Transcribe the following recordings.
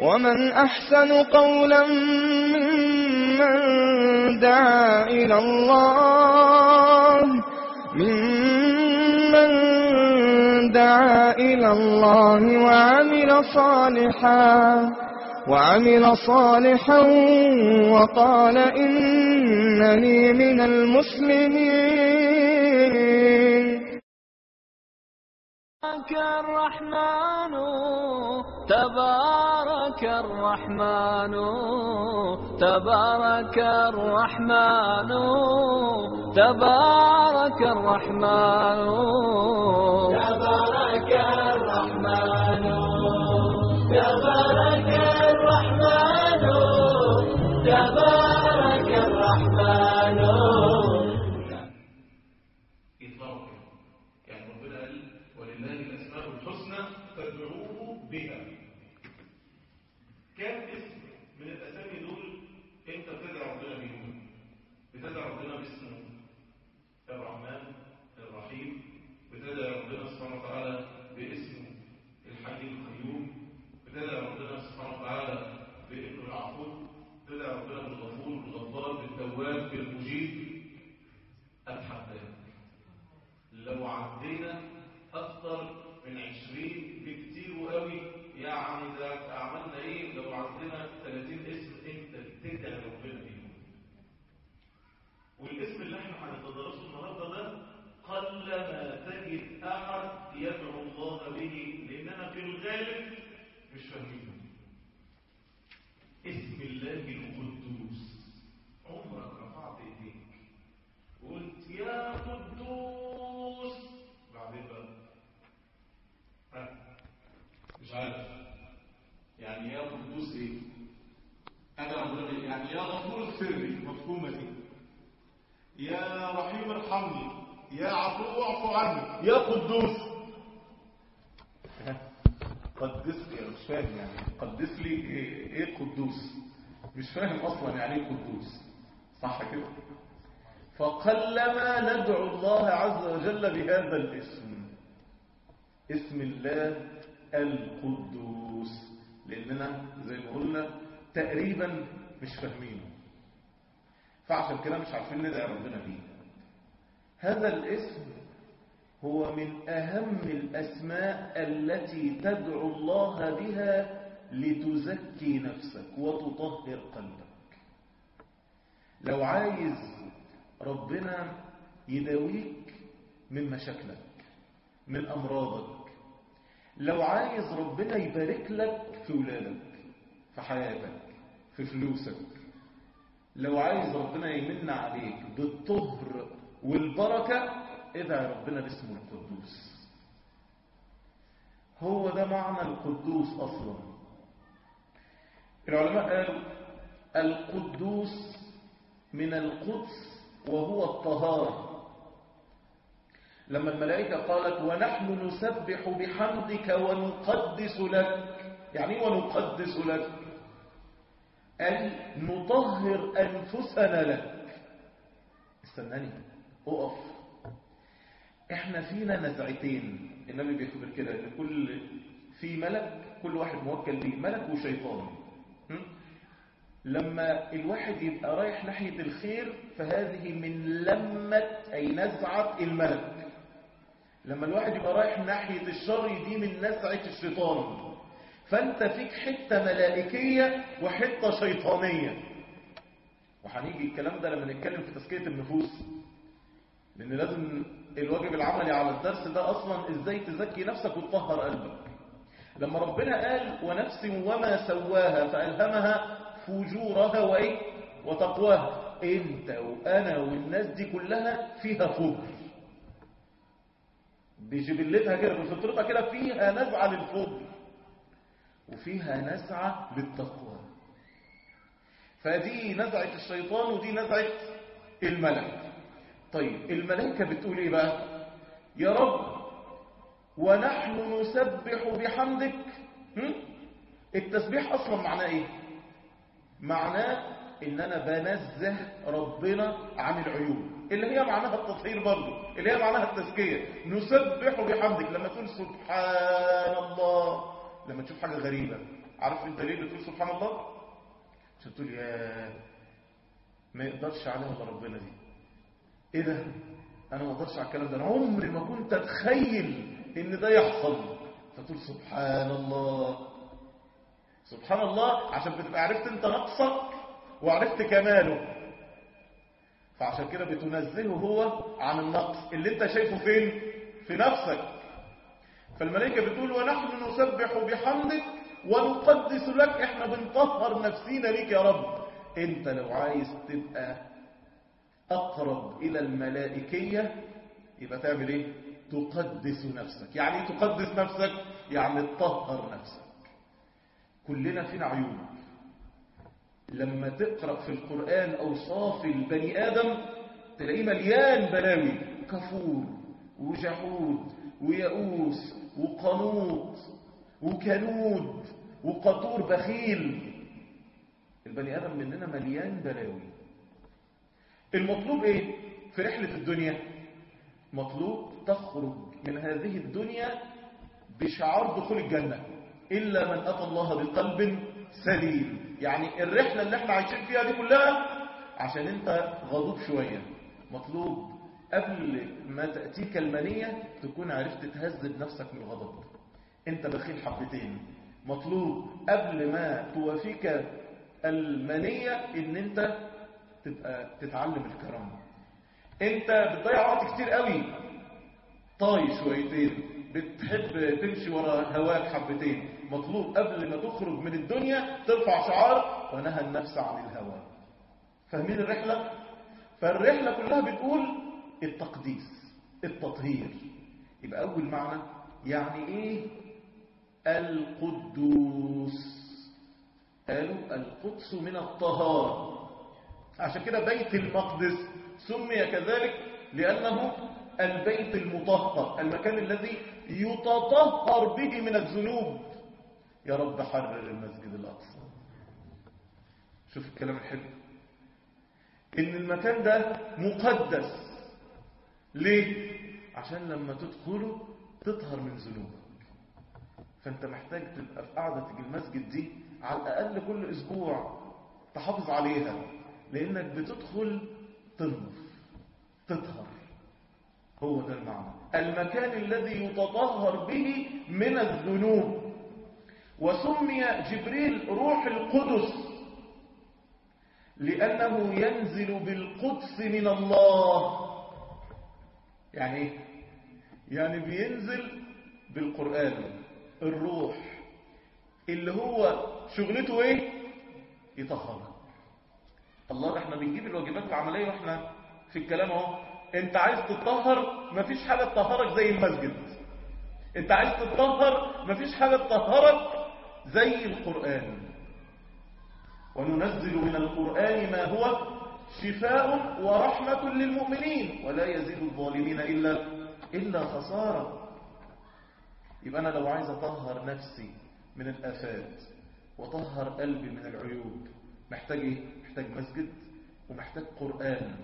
ومن أحسن قولا ممن دعا إلى الله وعمل صالحا وقال إنني من المسلمين. تبارك الرحمن تبارك الرحمن تبارك الرحمن تبارك الرحمن تبارك الرحمن تبارك الرحمن. إطلاقا يعني ربنا قال ولله الأسماء الحسنى فادعوه بها. كم اسم من الأسامي دول أنت بتدعي ربنا بيهم؟ بتدعي ربنا باسمه الرحمن الرحيم، بتدعي ربنا سبحانه وتعالى باسمه الحي القيوم، بتدعي ربنا سبحانه وتعالى باسمه العفو، بتدعي ربنا بالغفور بالغفار بالتواب بالمجيب. أتحداك لو عدينا أكثر من 20 بكتير وقوي، يعني ده عملنا إيه لو عدينا 30 اسم أنت بتدعي ربنا بيهم. والاسم اللي احنا هنتدرسه النهارده ده قلما تجد أحد يدعو الله به، لأننا في الغالب مش فاهمينه. اسم الله القدوس، عمرك رفعت ايديك وقلت يا قدوس بعدين بقى مش عارف يعني يا قدوس ايه؟ انا ربنا يعني يا غفور اغفر لي، مفهومه دي. يا رحيم ارحمني، يا عفو اعفو عني، يا قدوس قدس لي. مش فاهم يعني قدس لي ايه قدوس؟ مش فاهم اصلا يعني ايه قدوس، صح كده؟ فقلما ندعو الله عز وجل بهذا الاسم، اسم الله القدوس، لاننا زي ما قلنا تقريبا مش فاهمينه، فعشان كده مش عارفين ندعي ربنا بيه. هذا الاسم هو من أهم الأسماء التي تدعو الله بها لتزكي نفسك وتطهر قلبك. لو عايز ربنا يداويك من مشاكلك من أمراضك، لو عايز ربنا يبارك لك في ولادك في حياتك في فلوسك، لو عايز ربنا يمن عليك بالطهر والبركة، ادعي ربنا باسمه القدوس. هو ده معنى القدوس أصلا. العلماء قالوا القدوس من القدس وهو الطهارة. لما الملائكة قالت ونحن نسبح بحمدك ونقدس لك، يعني ونقدس لك أي نطهر أنفسنا لك. استناني اقف، احنا فينا نزعتين. النبي بيخبر كده ان في ملك، كل واحد موكل به، ملك وشيطان. لما الواحد يبقى رايح ناحية الخير فهذه من لمة أي نزعة الملك. لما الواحد يبقى رايح ناحية الشر دي من نزعة الشيطان. فأنت فيك حتة ملائكية وحتة شيطانية. وهنيجي الكلام ده لما نتكلم في تزكية النفوس، لأن لازم الواجب العملي على الدرس ده أصلا إزاي تزكي نفسك وتطهر قلبك. لما ربنا قال ونفس وما سواها فألهمها فجورها وتقواها، انت وانا والناس دي كلها فيها فجر، بجبلتها كده بفطرتها كده فيها نزعة للفجر وفيها نزعة للتقوى. فدي نزعة الشيطان ودي نزعة الملك. طيب الملائكة بتقول ايه بقى؟ يا رب ونحن نسبح بحمدك. التسبيح اصلا معناه ايه؟ معناه ان انا بنزه ربنا عن العيوب، اللي هي معناها التطهير برضه، اللي هي معناها التزكية. نسبح بحمدك، لما تقول سبحان الله لما تشوف حاجة غريبة. عارف انت ليه بتقول سبحان الله؟ عشان تقول يا ما يقدرش عليها الا ربنا دي. ايه ده؟ انا ما اقدرش على الكلام ده، انا عمري ما كنت اتخيل ان ده يحصل. فتقول سبحان الله. سبحان الله عشان بتبقى عرفت انت نقصك وعرفت كماله. فعشان كده بتنزهه هو عن النقص اللي انت شايفه فين؟ في نفسك. فالملائكة بتقول ونحن نسبح بحمدك ونقدس لك. احنا بنطهر نفسينا ليك يا رب. انت لو عايز تبقى اقرب الى الملائكية يبقى تعمل ايه؟ تقدس نفسك. يعني ايه تقدس نفسك؟ يعني تطهر نفسك. كلنا فينا عيوب. لما تقرأ في القرآن أوصاف البني آدم تلاقيه مليان بلاوي، كفور وجحود ويئوس وقنوط وكنود وقطور بخيل. البني آدم مننا مليان بلاوي. المطلوب ايه في رحلة الدنيا؟ مطلوب تخرج من هذه الدنيا بشعار دخول الجنة، إلا من أتى الله بقلب سليم. يعني الرحلة اللي احنا عايشين فيها دي كلها عشان انت غضوب شوية، مطلوب قبل ما تأتيك المنية تكون عرفت تهذب نفسك من الغضب. انت بخيل حبتين، مطلوب قبل ما توافيك المنية ان انت تبقى تتعلم الكرم. انت بتضيع وقت كتير قوي طاي شويتين، بتحب تمشي ورا هواك حبتين، مطلوب قبل ما تخرج من الدنيا ترفع شعار ونهى النفس عن الهوى. فاهمين الرحلة؟ فالرحلة كلها بتقول التقديس، التطهير. يبقى أول معنى يعني إيه القدوس؟ قالوا القدس من الطهارة. عشان كده بيت المقدس سمي كذلك لأنه البيت المطهر، المكان الذي يتطهر به من الذنوب. يا رب حرر المسجد الأقصى. شوف الكلام الحلو، إن المكان ده مقدس. ليه؟ عشان لما تدخله تطهر من ذنوبك. فأنت محتاج تبقى في قعدة المسجد دي على الأقل كل أسبوع تحافظ عليها، لأنك بتدخل تنظف تطهر. هو ده المعنى، المكان الذي يتطهر به من الذنوب. وسمي جبريل روح القدس لأنه ينزل بالقدس من الله. يعني ايه؟ يعني بينزل بالقرآن، الروح اللي هو شغلته ايه؟ يطهرك. الله، احنا بنجيب الواجبات العملية واحنا في الكلام اهو. انت عايز تطهر، مفيش حاجة تطهرك زي المسجد. انت عايز تطهر، مفيش حاجة تطهرك زي القرآن. وننزل من القرآن ما هو شفاء ورحمة للمؤمنين ولا يزيد الظالمين إلا خسارة. يبقى أنا لو عايز أطهر نفسي من الآفات وطهر قلبي من العيوب محتاج إيه؟ محتاج مسجد ومحتاج قرآن.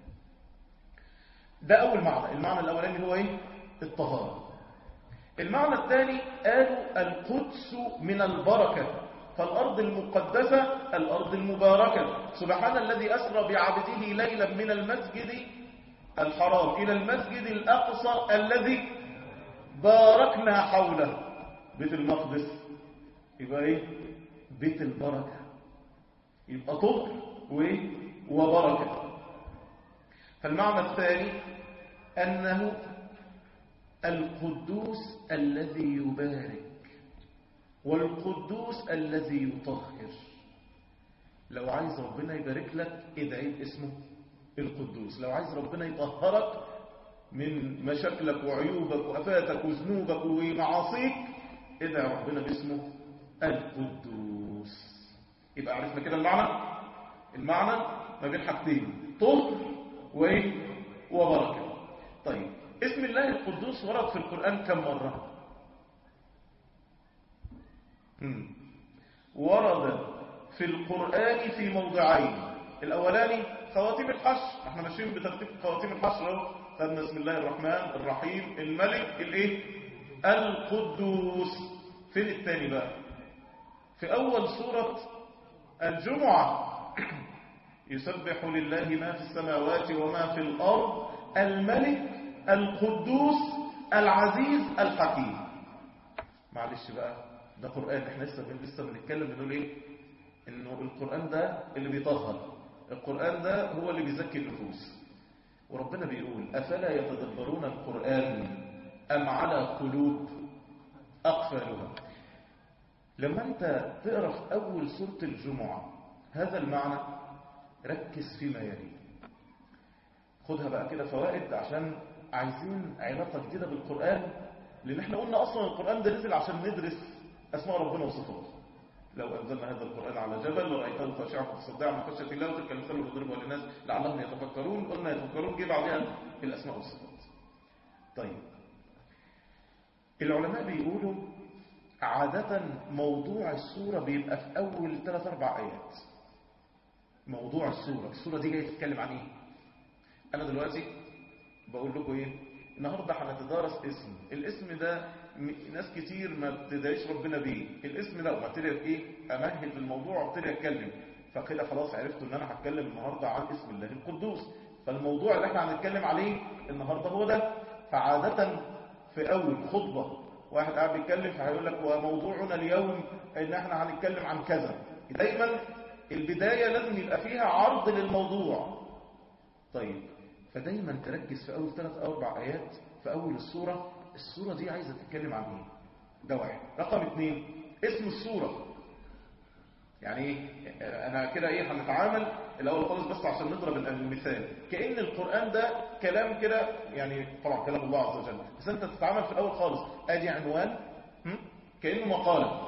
ده أول معنى. المعنى الأولاني هو إيه؟ الطهارة. المعنى الثاني قالوا القدس من البركة، فالأرض المقدسة الأرض المباركة. سبحان الذي أسرى بعبده ليلا من المسجد الحرام إلى المسجد الأقصى الذي باركنا حوله. بيت المقدس يبقى إيه؟ بيت البركة، يبقى طهر وإيه؟ وبركة. فالمعنى الثاني أنه القدوس الذي يبارك والقدوس الذي يطهر. لو عايز ربنا يبارك لك ادعي باسمه القدوس. لو عايز ربنا يطهرك من مشاكلك وعيوبك وافاتك وذنوبك ومعاصيك ادعي ربنا باسمه القدوس. يبقى عرفنا كده المعنى ما بين حاجتين، طهر وايه؟ وبركه. طيب اسم الله القدوس ورد في القرآن كم مرة؟ ورد في القرآن في موضعين. الأولاني خواتيم الحشر، احنا ماشيين بترتيب خواتيم الحشر اهو. خدنا بسم الله الرحمن الرحيم الملك الايه؟ القدوس. فين الثاني بقى؟ في أول سورة الجمعة يسبح لله ما في السماوات وما في الأرض الملك القدوس العزيز الحكيم. معلش بقى، ده قرآن، احنا لسه بنتكلم بنقول ايه؟ انه القرآن ده اللي بيطهر، القرآن ده هو اللي بيزكي النفوس. وربنا بيقول أفلا يتدبرون القرآن أم على قلوب أقفالها. لما انت تقرأ في أول سورة الجمعة هذا المعنى، ركز فيما يلي، خدها بقى كده فوائد، عشان عايزين علاقة جديدة بالقرآن. لأن احنا قلنا أصلا القرآن ده نزل عشان ندرس أسماء ربنا وصفاته. لو أنزلنا هذا القرآن على جبل لرأيته خاشعا متصدعا من خشية الله وتلك الأمثال نضربها للناس لعلهم يتفكرون. قلنا يتفكرون جه بعدها الأسماء والصفات. طيب، العلماء بيقولوا عادة موضوع السورة بيبقى في أول 3-4 آيات. موضوع السورة دي جاية تتكلم عن ايه؟ أنا دلوقتي بقول لكم ايه؟ النهاردة هنتدارس اسم، الاسم ده ناس كتير ما بتدعيش ربنا بيه، الاسم ده وابتدي ايه؟ امهد الموضوع وابتدي اتكلم، فكده خلاص عرفت ان انا هتكلم النهاردة عن اسم الله القدوس. فالموضوع اللي احنا هنتكلم عليه النهاردة هو ده. فعادة في اول خطبة واحد قاعد بيتكلم فهيقول لك وموضوعنا اليوم ان احنا هنتكلم عن كذا. دايما البداية لازم يبقى فيها عرض للموضوع. طيب، فدايما تركز في أول 3-4 آيات في أول السورة دي عايزة تتكلم عن ايه؟ ده واحد. رقم 2، اسم السورة. يعني ايه؟ انا كده ايه هنتعامل الاول خالص بس عشان نضرب المثال، كأن القرآن ده كلام كده، يعني طبعا كلام الله عز وجل، بس انت تتعامل في الاول خالص ادي عنوان، كأنه مقالة،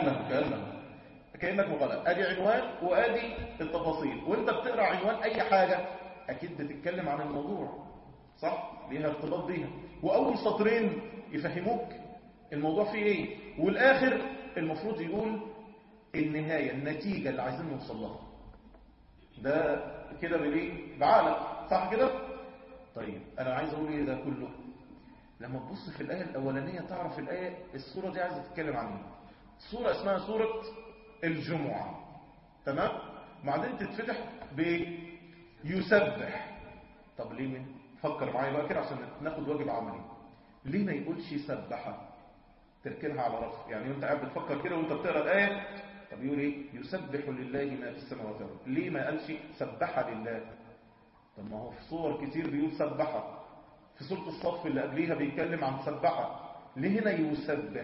كأنك مقالة، ادي عنوان وادي التفاصيل. وانت بتقرأ عنوان اي حاجة اكيد بتتكلم عن الموضوع، صح؟ ليها ارتباط بيها. واول سطرين يفهموك الموضوع فيه ايه، والاخر المفروض يقول النهاية، النتيجة اللي عايزين نوصل لها. ده كده بالايه؟ بعقلك، صح كده؟ طيب، انا عايز اقول ايه ده كله؟ لما تبص في الآية الأولانية تعرف السورة دي عايزة تتكلم عن ايه. سورة اسمها سورة الجمعة، تمام؟ بعدين تتفتح بيسبح. طب ليه؟ فكر معايا بقى كده عشان ناخد واجب عملي. ليه ما يقولش سبح؟ تركنها على رف، يعني انت قاعد بتفكر كده وانت بتقرا الآية، طب يقول ايه؟ يسبح لله ما في السماوات والارض. ليه ما قالش سبح لله؟ طب ما هو في صور كتير بيقول سبح. في سورة الصف اللي قبليها بيتكلم عن سبح. ليه هنا يسبح؟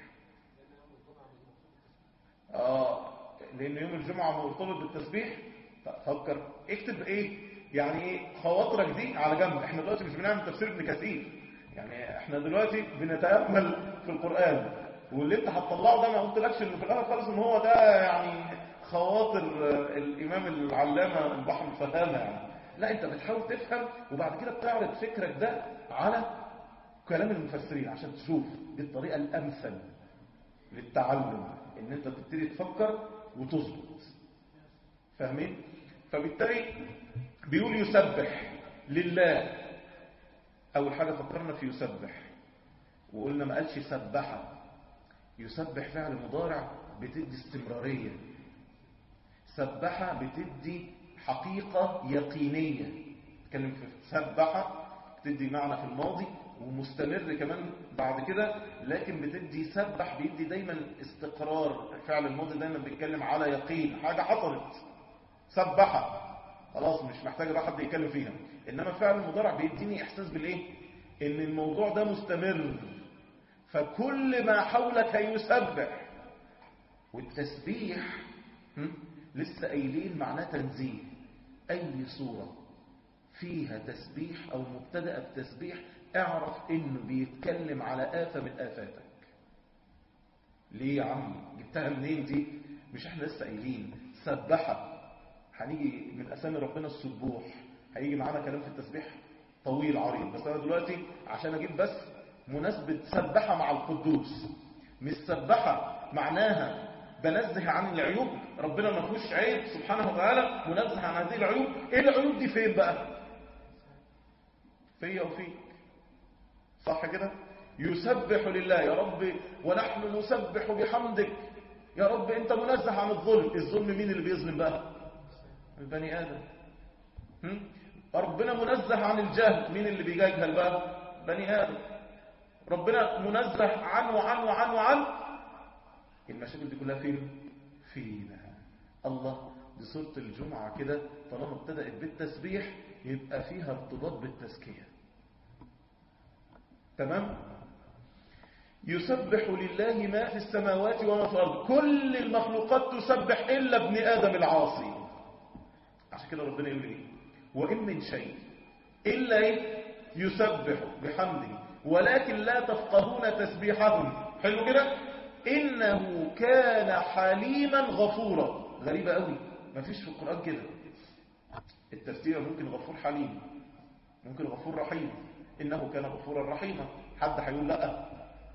لأن يوم الجمعة مرتبط بالتسبيح. فكر، اكتب ايه يعني ايه خواطرك دي على جنب. احنا دلوقتي مش بنعمل تفسير ابن كثير، يعني احنا دلوقتي بنتأمل في القرآن، واللي انت هتطلعه ده ما قلتلكش انه في الاخر خالص ان هو ده يعني خواطر الامام العلامة البحر الفهامة يعني. لا، انت بتحاول تفهم وبعد كده بتعرض فكرك ده على كلام المفسرين عشان تشوف دي الطريقة الامثل للتعلم، ان انت تبتدي تفكر وتظبط. فاهمين؟ فبالتالي بيقول يسبح لله. اول حاجة فكرنا في يسبح وقلنا ما قالش سبح. يسبح فعل مضارع بتدي استمرارية، سبح بتدي حقيقة يقينية. تكلم في سبح بتدي معنى في الماضي ومستمر كمان بعد كده، لكن بتدي سبح بيدي دايما استقرار. الفعل الماضي دايما بيتكلم على يقين، حاجة حصلت. سبح خلاص مش محتاجة بقى حد يتكلم فيها. انما الفعل المضارع بيديني احساس بالايه؟ ان الموضوع ده مستمر، فكل ما حولك يسبح. والتسبيح لسه قايلين معناه تنزيه. اي صورة فيها تسبيح او مبتدأ بتسبيح اعرف انه بيتكلم على آفة من آفاتك. ليه يا عمي جبتها منين دي؟ مش احنا لسه قايلين سبحة؟ هنيجي من اسامي ربنا السبوح، هيجي معانا كلام في التسبيح طويل عريض، بس انا دلوقتي عشان اجيب بس مناسبة سبحة مع القدوس. مش سبحة معناها بنزه عن العيوب، ربنا ما فيهوش عيب سبحانه وتعالى، منزه عن هذه العيوب. ايه العيوب دي فين بقى؟ فيا وفيك، صح كده؟ يسبح لله يا رب، ونحن نسبح بحمدك يا رب، انت منزه عن الظلم. الظلم مين اللي بيظلم بقى؟ البني آدم. ربنا منزه عن الجهل، مين اللي بيجهل بقى؟ بني آدم. ربنا منزه عن المشاكل دي كلها فينا. الله. دي سورة الجمعة كده طالما ابتدأت بالتسبيح يبقى فيها ارتباط بالتزكية. تمام؟ يسبح لله ما في السماوات وما في الأرض، كل المخلوقات تسبح إلا ابن آدم العاصي. عشان كده ربنا يقول ايه؟ وإن من شيء إلا يسبح بحمده ولكن لا تفقهون تسبيحهم. حلو كده؟ إنه كان حليما غفورا. غريبة قوي، ما فيش في القرآن كده. التفسير ممكن غفور حليم، ممكن غفور رحيم. إنه كان غفورا رحيما. حد هيقول لا،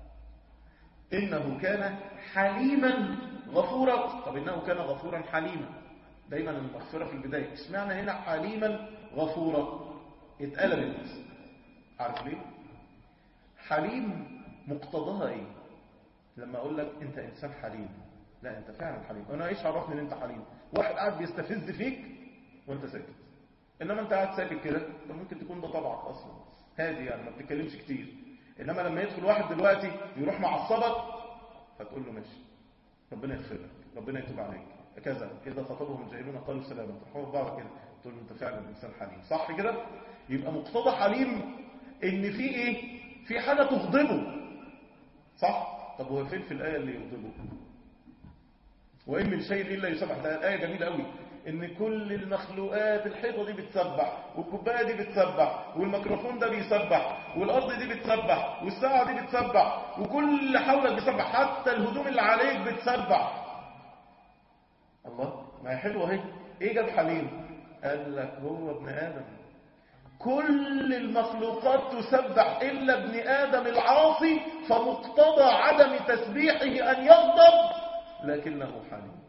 إنه كان حليما غفورا. طب إنه كان غفورا حليما، دايما المغفرة في البداية. اشمعنى هنا حليما غفورا؟ اتقلبت. عارف ليه؟ حليم مقتضاها ايه؟ لما اقول لك انت انسان حليم، لا انت فعلا حليم. انا ايش عرفني ان انت حليم؟ واحد قاعد بيستفز فيك وانت ساكت، انما انت قاعد ساكت كده، ممكن تكون ده طبعك اصلا هادي، يعني ما بتتكلمش كتير. انما لما يدخل واحد دلوقتي يروح معصبك فتقول له ماشي، ربنا يغفر لك، ربنا يتوب عليك كذا. اذا خطبهم الجاهلون قالوا سلاما، ترحموا بعض كده، تقول له انت فعلا انسان حليم. صح كده؟ يبقى مقتضى حليم ان في ايه؟ في حاجه تغضبه. صح؟ طب هو فين في الايه اللي يغضبه؟ وان من شيء الا يسبح. ده الايه جميله قوي، ان كل المخلوقات، الحيطه دي بتسبح، والكوبايه دي بتسبح، والميكروفون ده بيسبح، والارض دي بتسبح، والساعه دي بتسبح، وكل حولك بيسبح، حتى الهدوم اللي عليك بتسبح. الله، ما هي حلوه اهي. ايه جاب حليم؟ قال لك هو ابن ادم. كل المخلوقات تسبح إلا ابن آدم العاصي، فمقتضى عدم تسبيحه أن يغضب لكنه حليم.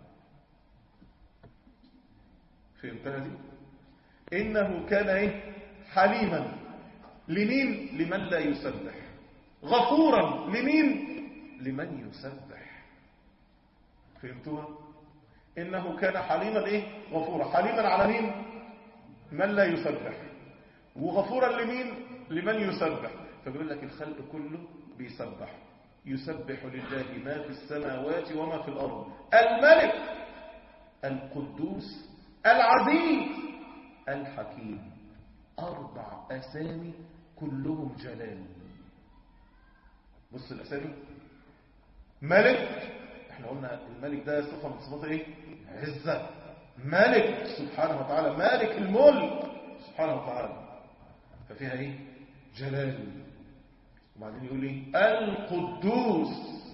فهمتها دي؟ إنه كان إيه؟ حليما. لمين؟ لمن لا يسبح. غفورا لمين؟ لمن يسبح. فهمتوها؟ إنه كان حليما إيه؟ غفورا. حليما على مين؟ من لا يسبح. وغفورا لمين؟ لمن يسبح. فبيقول لك الخلق كله بيسبح. يسبح لله ما في السماوات وما في الأرض، الملك القدوس العزيز الحكيم. 4 أسامي كلهم جلال. بص الأسامي. ملك، احنا قلنا الملك ده صفة من صفات ايه؟ عزة. ملك سبحانه وتعالى، مالك الملك سبحانه وتعالى، ففيها ايه؟ جلال. وبعدين يقول ايه؟ القدوس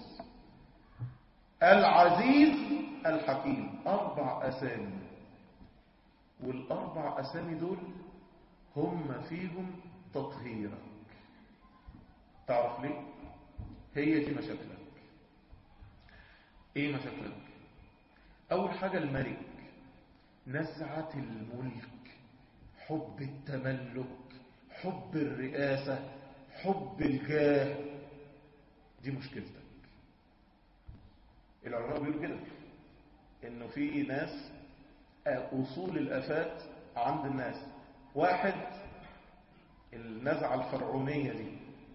العزيز الحكيم. 4 أسامي، وال4 أسامي دول هم فيهم تطهيرك. تعرف ليه؟ هي دي مشاكلك. ايه مشاكلك؟ اول حاجة الملك، نزعة الملك، حب التملك، حب الرئاسة، حب الجاه. دي مشكلتك. العلماء بيقولوا كده، انه في ناس اصول الافات عند الناس. واحد النزعة الفرعونية دي،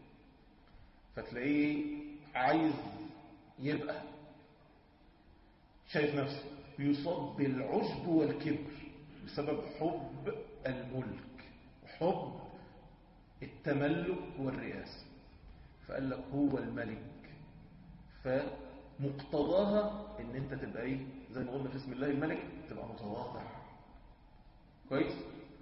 فتلاقيه عايز يبقى شايف نفسه، يصاب بالعجب والكبر بسبب حب الملك، حب التملك والرئاسة. فقال لك هو الملك، فمقتضاها ان انت تبقى ايه؟ زي ما قلنا في اسم الله الملك، تبقى متواضع. كويس؟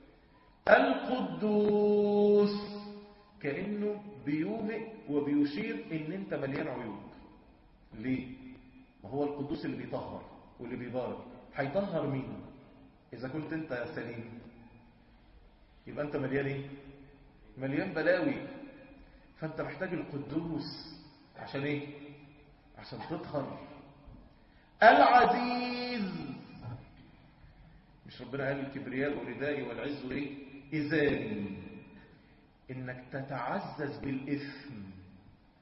القدوس كأنه بيومئ وبيشير ان انت مليان عيوب. ليه؟ ما هو القدوس اللي بيطهر واللي بيبارك. هيطهر مين؟ اذا كنت انت سليم يبقى انت مليان ايه؟ مليان بلاوي. فانت محتاج القدوس عشان ايه؟ عشان تطهر. العزيز، مش ربنا قال الكبرياء ردائي والعز ايه؟ إزاري. انك تتعزز بالإثم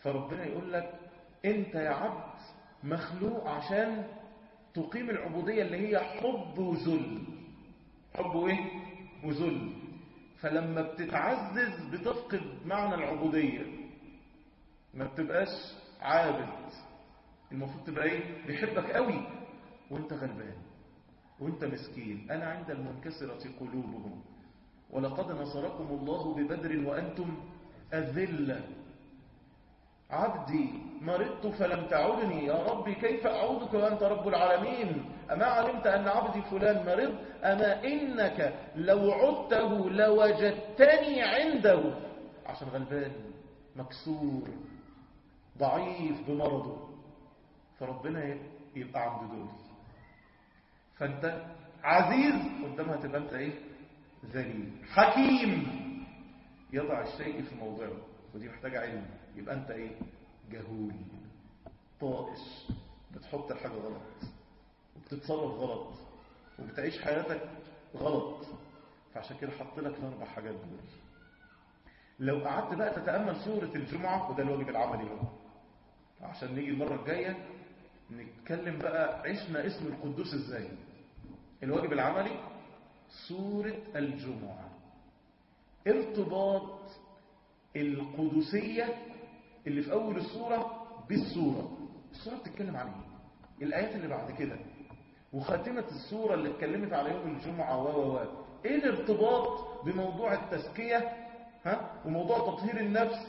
فربنا يقول لك انت يا عبد مخلوق عشان تقيم العبودية اللي هي حب وذل. حب وايه؟ وذل. فلما بتتعزز بتفقد معنى العبودية، ما بتبقاش عابد. المفروض تبقى ايه؟ بيحبك قوي وانت غلبان وانت مسكين. انا عند المنكسرة قلوبهم ولقد نصركم الله ببدر وانتم اذلة. عبدي مرضت فلم تعودني، يا ربي كيف أعودك وأنت رب العالمين؟ أما علمت أن عبدي فلان مرض؟ أما إنك لو عدته لوجدتني عنده. عشان غلبان مكسور ضعيف بمرضه، فربنا يبقى عند دول. فأنت عزيز قدامها تبقى أنت إيه؟ ذليل. حكيم يضع الشيء في موضعه، ودي محتاجة علم. يبقى أنت إيه؟ جهول طائش، بتحط الحاجة غلط وبتتصرف غلط وبتعيش حياتك غلط. فعشان كده حط لك الأربع حاجات دول. لو قعدت بقى تتأمل سورة الجمعة، وده الواجب العملي بقى عشان نيجي المرة الجاية نتكلم بقى عشنا اسم القدوس ازاي. الواجب العملي سورة الجمعة، ارتباط القدسية اللي في أول السورة بالسورة. السورة بتتكلم عن ايه؟ الآيات اللي بعد كده وخاتمة السورة اللي اتكلمت على يوم الجمعة ايه الارتباط بموضوع التزكية وموضوع تطهير النفس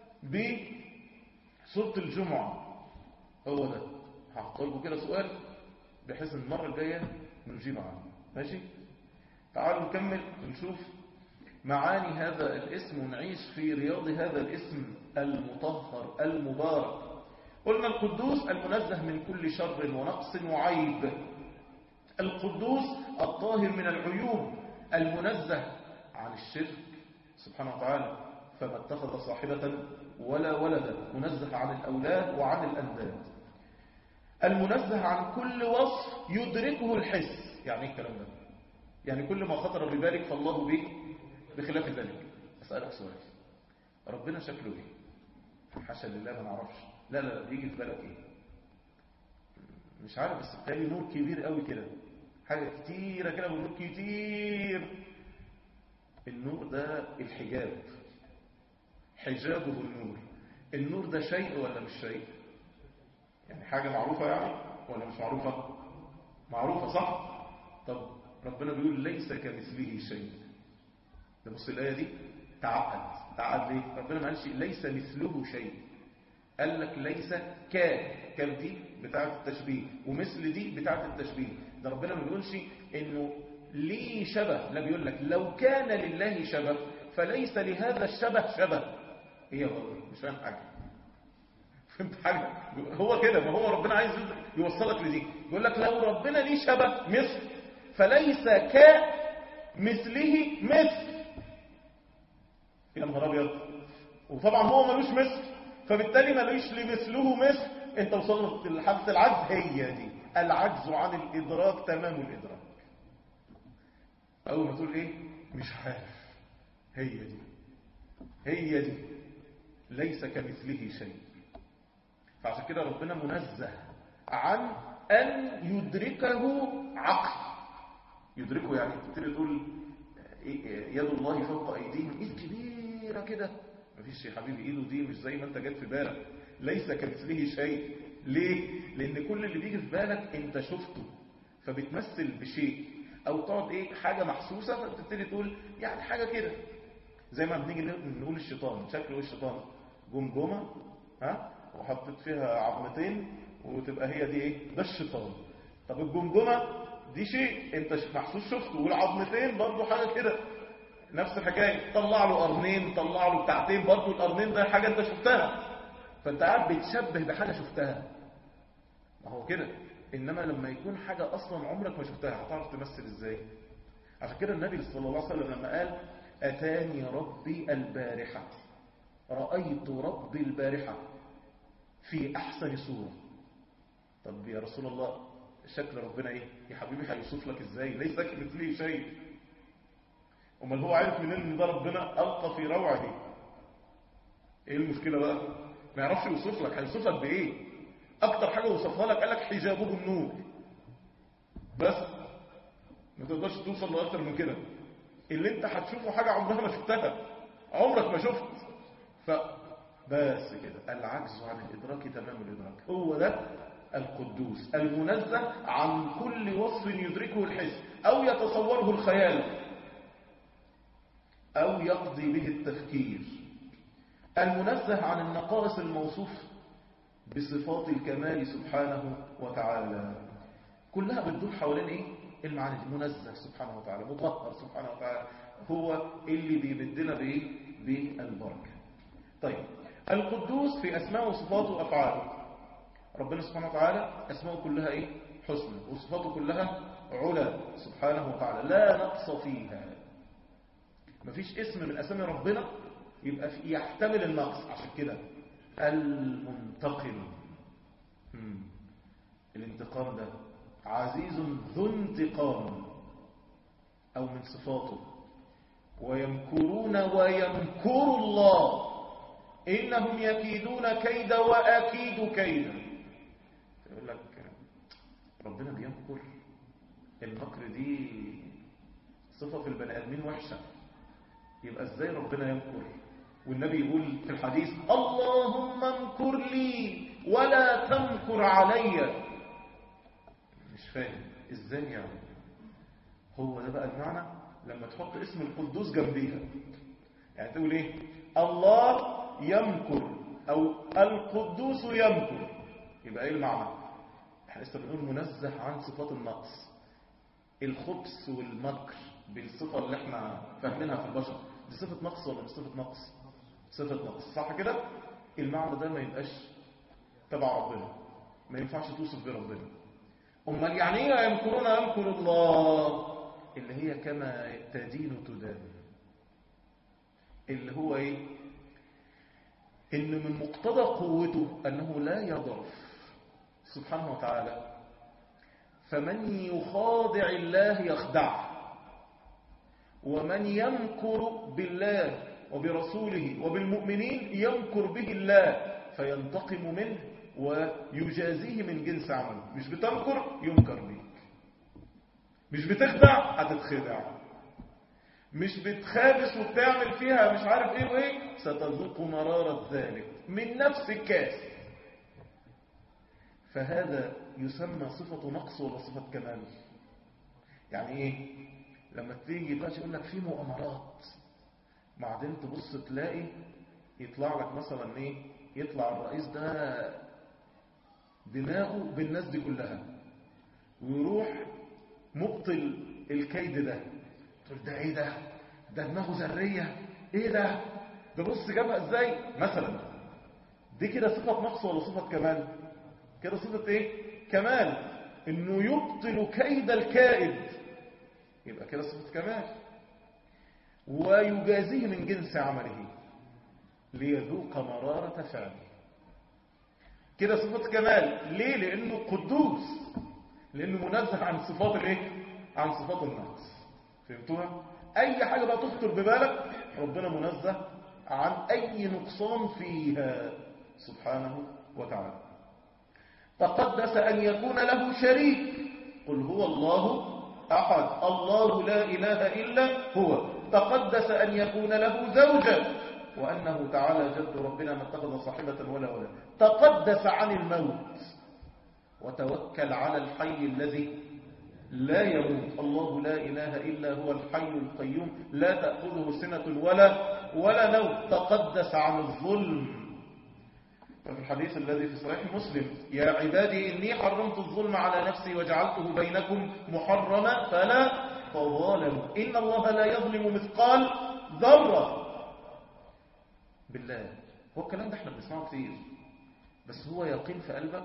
بسورة الجمعة؟ هو ده. هحط لكم كده سؤال بحيث المرة الجاية نجيب عنه. ماشي؟ تعالوا نكمل ونشوف معاني هذا الاسم ونعيش في رياض هذا الاسم المطهر المبارك. قلنا القدوس المنزه من كل شر ونقص وعيب. القدوس الطاهر من العيوب، المنزه عن الشرك سبحانه وتعالى، فما اتخذ صاحبة ولا ولدا، منزه عن الأولاد وعن الأنداد. المنزه عن كل وصف يدركه الحس. يعني ايه الكلام ده؟ يعني كل ما خطر ببالك فالله به بخلاف ذلك. أسألك سؤال، ربنا شكله ايه؟ حاشا لله ما نعرفش. لا بيجي في بالك ايه؟ مش عارف، بس بتالي نور كبير قوي كده، حاجة كتيرة كده ونور كتير. النور ده الحجاب، حجابه النور. النور ده شيء ولا مش شيء؟ يعني حاجة معروفة يعني ولا مش معروفة؟ معروفة صح؟ طب ربنا بيقول ليس كمثله شيء. ده بص الآية دي تعقد ليه؟ ربنا ما قالش ليس مثله شيء، قال لك ليس كان دي بتاعة التشبيه ومثل دي بتاعة التشبيه. ده ربنا ما بيقولش انه ليه شبه، لا بيقول لك لو كان لله شبه فليس لهذا الشبه شبه. هي مش فاهم حاجة. فهمت حاجة؟ هو كده، ما هو ربنا عايز يوصلك لدي. يقول لك لو ربنا ليه شبه مثل فليس كمثله مثل. يا نهار ابيض. وطبعا هو ملوش مثل، فبالتالي ملوش لمثله مثل. انت وصلت لحالة العجز. هي دي العجز عن الادراك، تمام الادراك. اول ما تقول ايه؟ مش عارف. هي دي ليس كمثله شيء. فعشان كده ربنا منزه عن ان يدركه عقل. يدركه يعني تبتدي تقول يد الله فوق ايديهم، ايد كبيره كده. مفيش يا حبيبي، ايده دي مش زي ما انت جت في بالك. ليس كمثله شيء. ليه؟ لان كل اللي بيجي في بالك انت شفته فبتمثل بشيء، او تقعد حاجه محسوسه فبتبتدي تقول يعني حاجه كده. زي ما بنيجي نقول الشيطان شكله الشيطان جمجمه وحطيت فيها عظمتين وتبقى هي دي ده الشيطان. طب الجمجمه دي شيء انت محسوس شفته، والعظمتين برضو حاجه كده نفس الحكايه. طلع له قرنين، طلع له بتاعتين، برضو القرنين ده حاجه انت شفتها، فانت قاعد بتشبه بحاجه شفتها. ما هو كده. انما لما يكون حاجه اصلا عمرك ما شفتها هتعرف تمثل ازاي؟ عشان كده النبي صلى الله عليه وسلم لما قال اتاني ربي البارحه، رايت ربي البارحه في احسن صوره. طب يا رسول الله شكل ربنا ايه؟ يا حبيبي هيوصف لك ازاي؟ ليس كمثله شيء. امال هو عارف منين ان ده ربنا القى في روعه؟ ايه المشكله بقى؟ ما يعرفش يوصف لك. هيوصف لك بايه؟ اكتر حاجه وصفها لك قال لك حجابه النور بس، ما تقدرش توصل لاكتر من كده. اللي انت هتشوفه حاجه عمرها ما شفتها، عمرك ما شفت. فبس كده، العجز عن الادراك تمام الادراك. هو ده القدوس المنزه عن كل وصف يدركه الحس او يتصوره الخيال او يقضي به التفكير. المنزه عن النقائص الموصوف بصفات الكمال سبحانه وتعالى. كلها بتدور حوالين ايه؟ المعاني دي. منزه سبحانه وتعالى، مطهر سبحانه وتعالى، هو اللي بيمدنا بايه؟ بالبركه. طيب، القدوس في اسماء وصفاته وافعاله. ربنا سبحانه وتعالى اسماءه كلها ايه؟ حسنى، وصفاته كلها علا سبحانه وتعالى، لا نقص فيها. مفيش اسم من اسامي ربنا يبقى يحتمل النقص. عشان كده المنتقم، الانتقام ده عزيز ذو انتقام، او من صفاته. ويمكرون ويمكر الله انهم يكيدون كيدا واكيد كيدا. يقول لك ربنا بيمكر، المكر دي صفة في البني ادمين وحشة، يبقى ازاي ربنا يمكر؟ والنبي يقول في الحديث اللهم امكر لي ولا تمكر علي. مش فاهم ازاي يعني. هو ده بقى المعنى لما تحط اسم القدوس جنبيها. يعني تقول ايه؟ الله يمكر او القدوس يمكر، يبقى ايه المعنى؟ احنا لسه بنقول منزه عن صفات النقص، الخبث والمكر بالصفه اللي احنا فاهمينها في البشر. دي صفه نقص ولا مش صفه نقص؟ صفه نقص، صح كده؟ المعنى ده ما يبقاش تبع ربنا، ما ينفعش توصف بربنا. امال يعني ايه يمكرون يمكر الله؟ اللي هي كما تدين تدان، اللي هو ايه؟ ان من مقتضى قوته انه لا يضعف سبحانه وتعالى، فمن يخادع الله يخدعه، ومن يمكر بالله وبرسوله وبالمؤمنين يمكر به الله فينتقم منه ويجازيه من جنس عمله. مش بتمكر يمكر بيك، مش بتخدع هتتخدع، مش بتخابس وبتعمل فيها مش عارف ايه وايه، ستذوق مرارة ذلك من نفس الكاس. فهذا يسمى صفة نقص ولا صفة كمال؟ يعني ايه؟ لما تيجي دلوقتي يقول لك في مؤامرات، بعدين تبص تلاقي يطلع لك مثلا ايه؟ يطلع الرئيس ده دماغه بالناس دي كلها، ويروح مبطل الكيد ده. تقول ده ايه ده؟ ده دماغه ذريه، ايه ده؟ ده بص جابها ازاي مثلا. دي كده صفه نقص ولا صفه كمال؟ كده صفه ايه؟ كمال، انه يبطل كيد الكائد، يبقى كده صفه كمال. ويجازيه من جنس عمله ليذوق مراره فعله، كده صفه كمال. ليه؟ لانه قدوس، لانه منزه عن صفات الايه؟ عن صفات النقص. فهمتوها؟ اي حاجه بقى تخطر ببالك ربنا منزه عن اي نقصان فيها سبحانه وتعالى. تقدس ان يكون له شريك، قل هو الله احد الله لا اله الا هو. تقدس ان يكون له زوجا، وانه تعالى جد ربنا ما اتخذ صاحبه ولا ولد. تقدس عن الموت، وتوكل على الحي الذي لا يموت. الله لا إله إلا هو الحي القيوم لا تأخذه سنة ولا نوم. تقدس عن الظلم، ففي الحديث الذي في صحيح مسلم يا عبادي إني حرمت الظلم على نفسي وجعلته بينكم محرما فلا تظالموا إن الله لا يظلم مثقال ذرة. بالله، هو الكلام ده احنا بنسمعه كتير، بس هو يقين في قلبك؟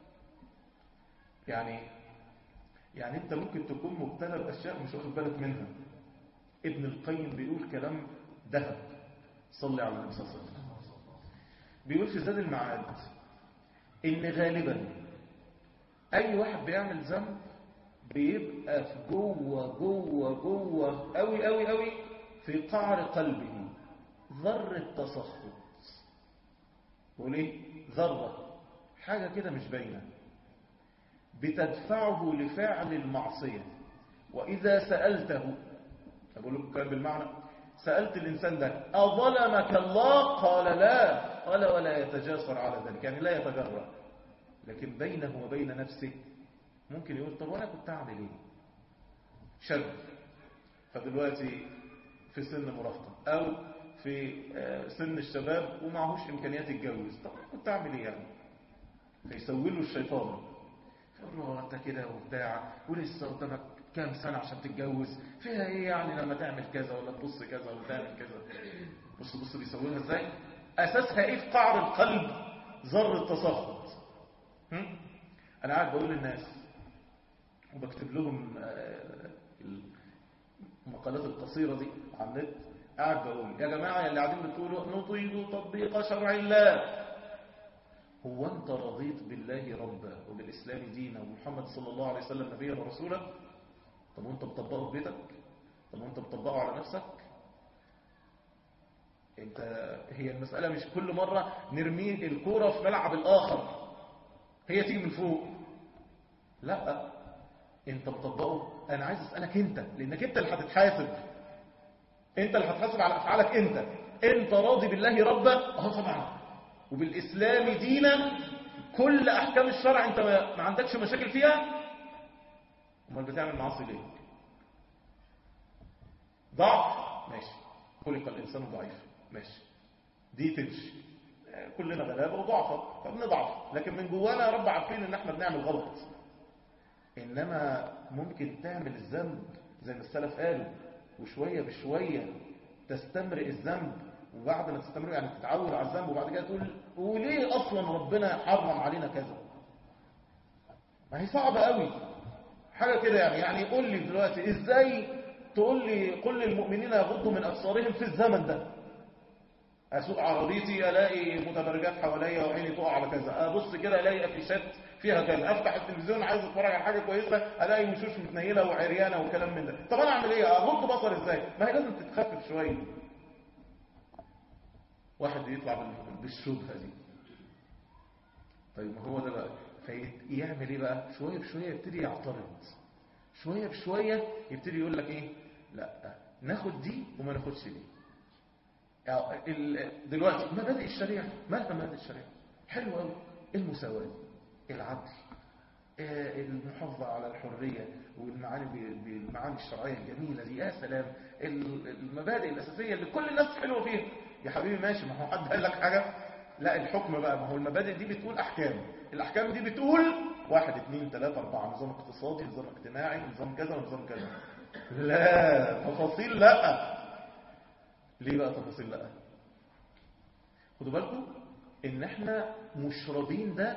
يعني انت ممكن تكون مبتلى باشياء مش واخد بالك منها. ابن القيم بيقول كلام ذهب، صلي على النبي صلى الله عليه وسلم. بيقول في زاد المعاد ان غالبا اي واحد بيعمل ذنب بيبقى في جوه قوي قوي قوي في قعر قلبه ذرة تسخط. وليه ذرة حاجة كده مش باينة بتدفعه لفعل المعصية. وإذا سألته، أقول لك بالمعنى، سألت الإنسان ده أظلمك الله؟ قال لا. قال ولا يتجاسر على ذلك، يعني لا يتجرأ. لكن بينه وبين نفسه ممكن يقول طب وأنا كنت أعمل إيه؟ شاب فدلوقتي في سن مراهقة أو في سن الشباب ومعهوش إمكانيات يتجوز، طب كنت أعمل إيه يعني؟ فيسوي له الشيطان، يقول له أنت كده وبتاع ولسه قدامك كام سنة عشان تتجوز، فيها إيه يعني لما تعمل كذا ولا تبص كذا ولا تعمل كذا؟ بص بيسويها إزاي؟ أساسها إيه في قعر القلب؟ ذرة تسخط. أنا قاعد بقول للناس وبكتب لهم المقالات القصيرة دي على النت، قاعد بقول يا جماعة اللي قاعدين بتقولوا نطيب تطبيق شرع الله، هو أنت رضيت بالله ربا وبالإسلام دينا ومحمد صلى الله عليه وسلم نبيا ورسولا؟ طب وانت بتطبقه في بيتك؟ طب وانت بتطبقه على نفسك؟ هي المسألة مش كل مرة نرمي الكورة في ملعب الآخر هي تيجي من فوق، لا، انت بتطبقه. انا عايز اسألك انت، لانك انت اللي هتتحاسب، انت اللي هتحاسب على افعالك. انت راضي بالله ربا؟ طبعا، وبالاسلام دينا، كل احكام الشرع انت ما عندكش مشاكل فيها، امال بتعمل معاصي ليه؟ ضعف ماشي، خلق الانسان ضعيف ماشي، دي تمشي، كلنا غلابه وضعفة فبنضعف، لكن من جوانا يا رب عارفين ان احنا بنعمل غلط. انما ممكن تعمل الذنب زي ما السلف قالوا وشويه بشويه تستمرئ الذنب، وبعد ما تستمر يعني تتعود على الذنب، وبعد كده تقول وليه اصلا ربنا حرم علينا كذا؟ ما هي صعبه قوي حاجه كده يعني قول لي دلوقتي ازاي تقول لي قل للمؤمنين يغضوا من ابصارهم في الزمن ده؟ اسوق عربيتي الاقي متبرجات حواليا وعيني تقع على كذا، ابص كده الاقي افيشات فيها كذا، افتح التلفزيون عايز اتفرج على حاجه كويسه الاقي وشوش متنيله وعريانه وكلام من ده. طب انا اعمل ايه؟ اغض بصري ازاي؟ ما هي لازم تتخفف شويه. واحد يطلع بالشبهه دي، طيب ما هو ده بقى، فيعمل ايه بقى؟ شويه بشويه يبتدي يعترض، شويه بشويه يبتدي يقول لك ايه؟ لا ناخد دي وما ناخدش دي. دلوقتي مبادئ الشريعه، مالها مبادئ الشريعه؟ حلوه قوي، المساواه، العدل، المحافظة على الحرية بالمعاني الشرعية الجميلة دي، يا سلام، المبادئ الأساسية اللي كل الناس حلوة فيها. يا حبيبي ماشي، ما هو حد قال لك حاجة؟ لا، الحكم بقى، ما هو المبادئ دي بتقول أحكام، الأحكام دي بتقول 1 2 3 4، نظام اقتصادي، نظام اجتماعي، نظام كذا ونظام كذا. لا، تفاصيل لا. ليه بقى تفاصيل لا؟ خدوا بالكم ان احنا مشربين ده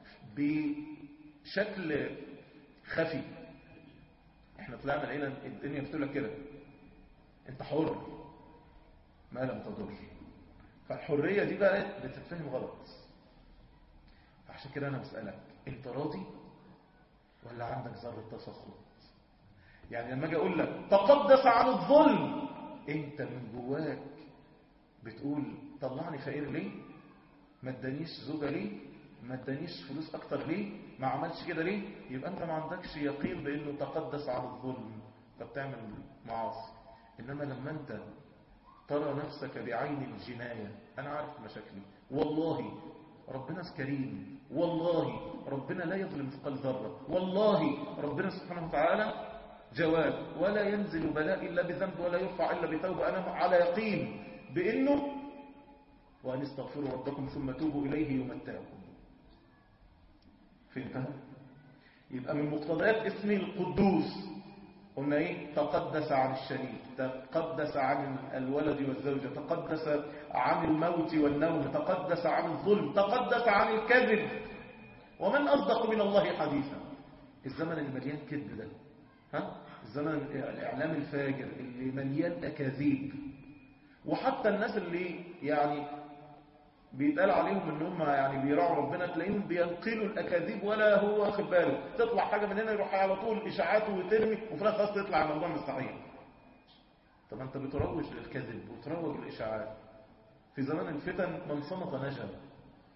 بشكل خفي. احنا طلعنا لقينا الدنيا بتقول لك كده انت حر ما لم تضر، فالحريه دي بقى بتتفهم غلط. فعشان كده انا بسالك، انت راضي ولا عندك ذره تسخط؟ يعني لما اجي اقول لك تقدس عن الظلم، انت من جواك بتقول طلعني فقير ليه؟ ما ادانيش زوجه ليه؟ ما ادانيش فلوس اكتر ليه؟ ما عملش كده ليه؟ يبقى انت ما عندكش يقين بانه تقدس عن الظلم، فبتعمل معاصي. انما لما انت ترى نفسك بعين الجناية، انا عارف مشاكلي، والله ربنا كريم، والله ربنا لا يظلم مثقال ذره، والله ربنا سبحانه وتعالى جواد، ولا ينزل بلاء الا بذنب ولا يرفع الا بتوبه. انا على يقين بانه وان استغفروا ربكم ثم توبوا اليه يمتعكم. فهمتها؟ يبقى من مقتضيات اسم القدوس قلنا ايه؟ تقدس عن الشريك، تقدس عن الولد والزوجة، تقدس عن الموت والنوم، تقدس عن الظلم، تقدس عن الكذب. ومن أصدق من الله حديثا؟ الزمن المليان كذب ده، الزمن الإعلام الفاجر اللي مليان أكاذيب، وحتى الناس اللي يعني بيتقال عليهم ان هم يعني بيراعوا ربنا تلاقيهم بينقلوا الاكاذيب ولا هو واخد باله. تطلع حاجه من هنا يروح على طول اشاعات وترمي، وفي الاخر خلاص تطلع الموضوع مستحيل. طب انت بتروج للكذب وتروج للاشاعات. في زمان الفتن من صمت نجا،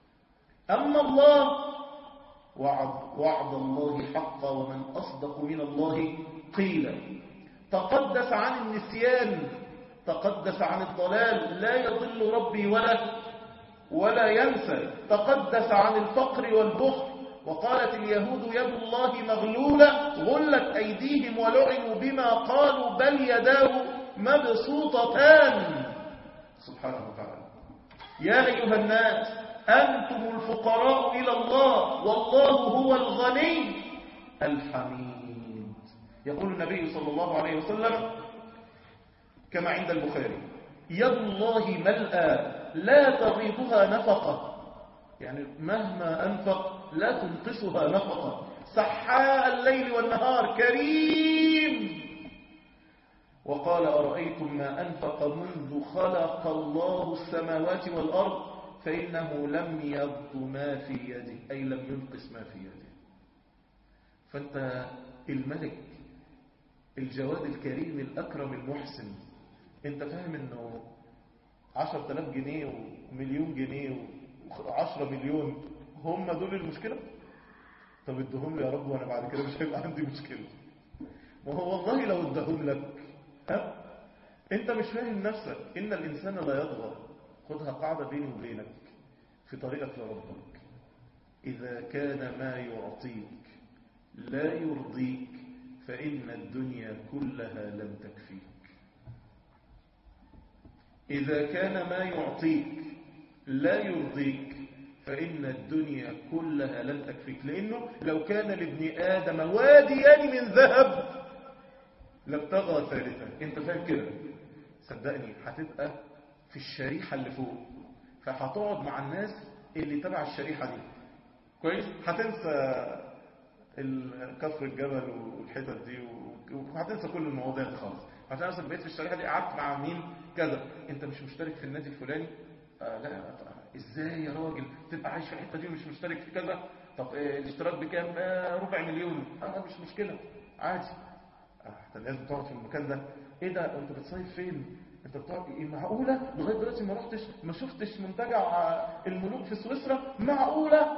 أما الله وعد الله حقا ومن أصدق من الله قيلا. تقدس عن النسيان، تقدس عن الضلال، لا يضل ربي ولا ينسى. تقدس عن الفقر والبخل، وقالت اليهود يد الله مغلولة غلت أيديهم ولعنوا بما قالوا بل يداه مبسوطتان. سبحانه وتعالى. يا أيها الناس أنتم الفقراء إلى الله والله هو الغني الحميد. يقول النبي صلى الله عليه وسلم كما عند البخاري: يد الله ملأى لا تغيضها نفقة، يعني مهما أنفق لا تنقصها نفقة، سحاء الليل والنهار، كريم. وقال: أرأيتم ما أنفق منذ خلق الله السماوات والأرض فإنه لم يض ما في يده، أي لم ينقص ما في يده. فأنت الملك الجواد الكريم الأكرم المحسن، أنت فاهم أنه 10,000 جنيه ومليون جنيه و10 مليون هم دول المشكلة؟ طب ادهم لي يا رب وأنا بعد كده مش هيبقى عندي مشكلة. ما هو والله لو ادهم لك أنت مش فاهم نفسك. إن الإنسان لا يطغى. خدها قاعدة بيني وبينك في طريقك لربك: إذا كان ما يعطيك لا يرضيك فإن الدنيا كلها لم تكفيك. إذا كان ما يعطيك لا يرضيك فإن الدنيا كلها لم تكفيك. لأنه لو كان لابن آدم واديان من ذهب لابتغى ثالثا. أنت فاهم كده؟ صدقني هتبقى في الشريحة اللي فوق، فهتقعد مع الناس اللي تبع الشريحة دي كويس. هتنسى كفر الجبل والحتت دي وهتنسى كل المواضيع دي خالص. عشان نفسك بقيت في الشريحة دي، قعدت مع مين كذا. انت مش مشترك في النادي الفلاني؟ لا. ازاي يا راجل تبقى عايش في الحتة دي ومش مشترك في كذا؟ طب الاشتراك بكام؟ 250,000. مش مشكلة عادي. انت لازم تقعد في المكان ده. ايه ده؟ انت بتصيف فين؟ انت بتقعد ايه؟ معقولة لغاية دلوقتي ما شفتش منتجع الملوك في سويسرا؟ معقولة؟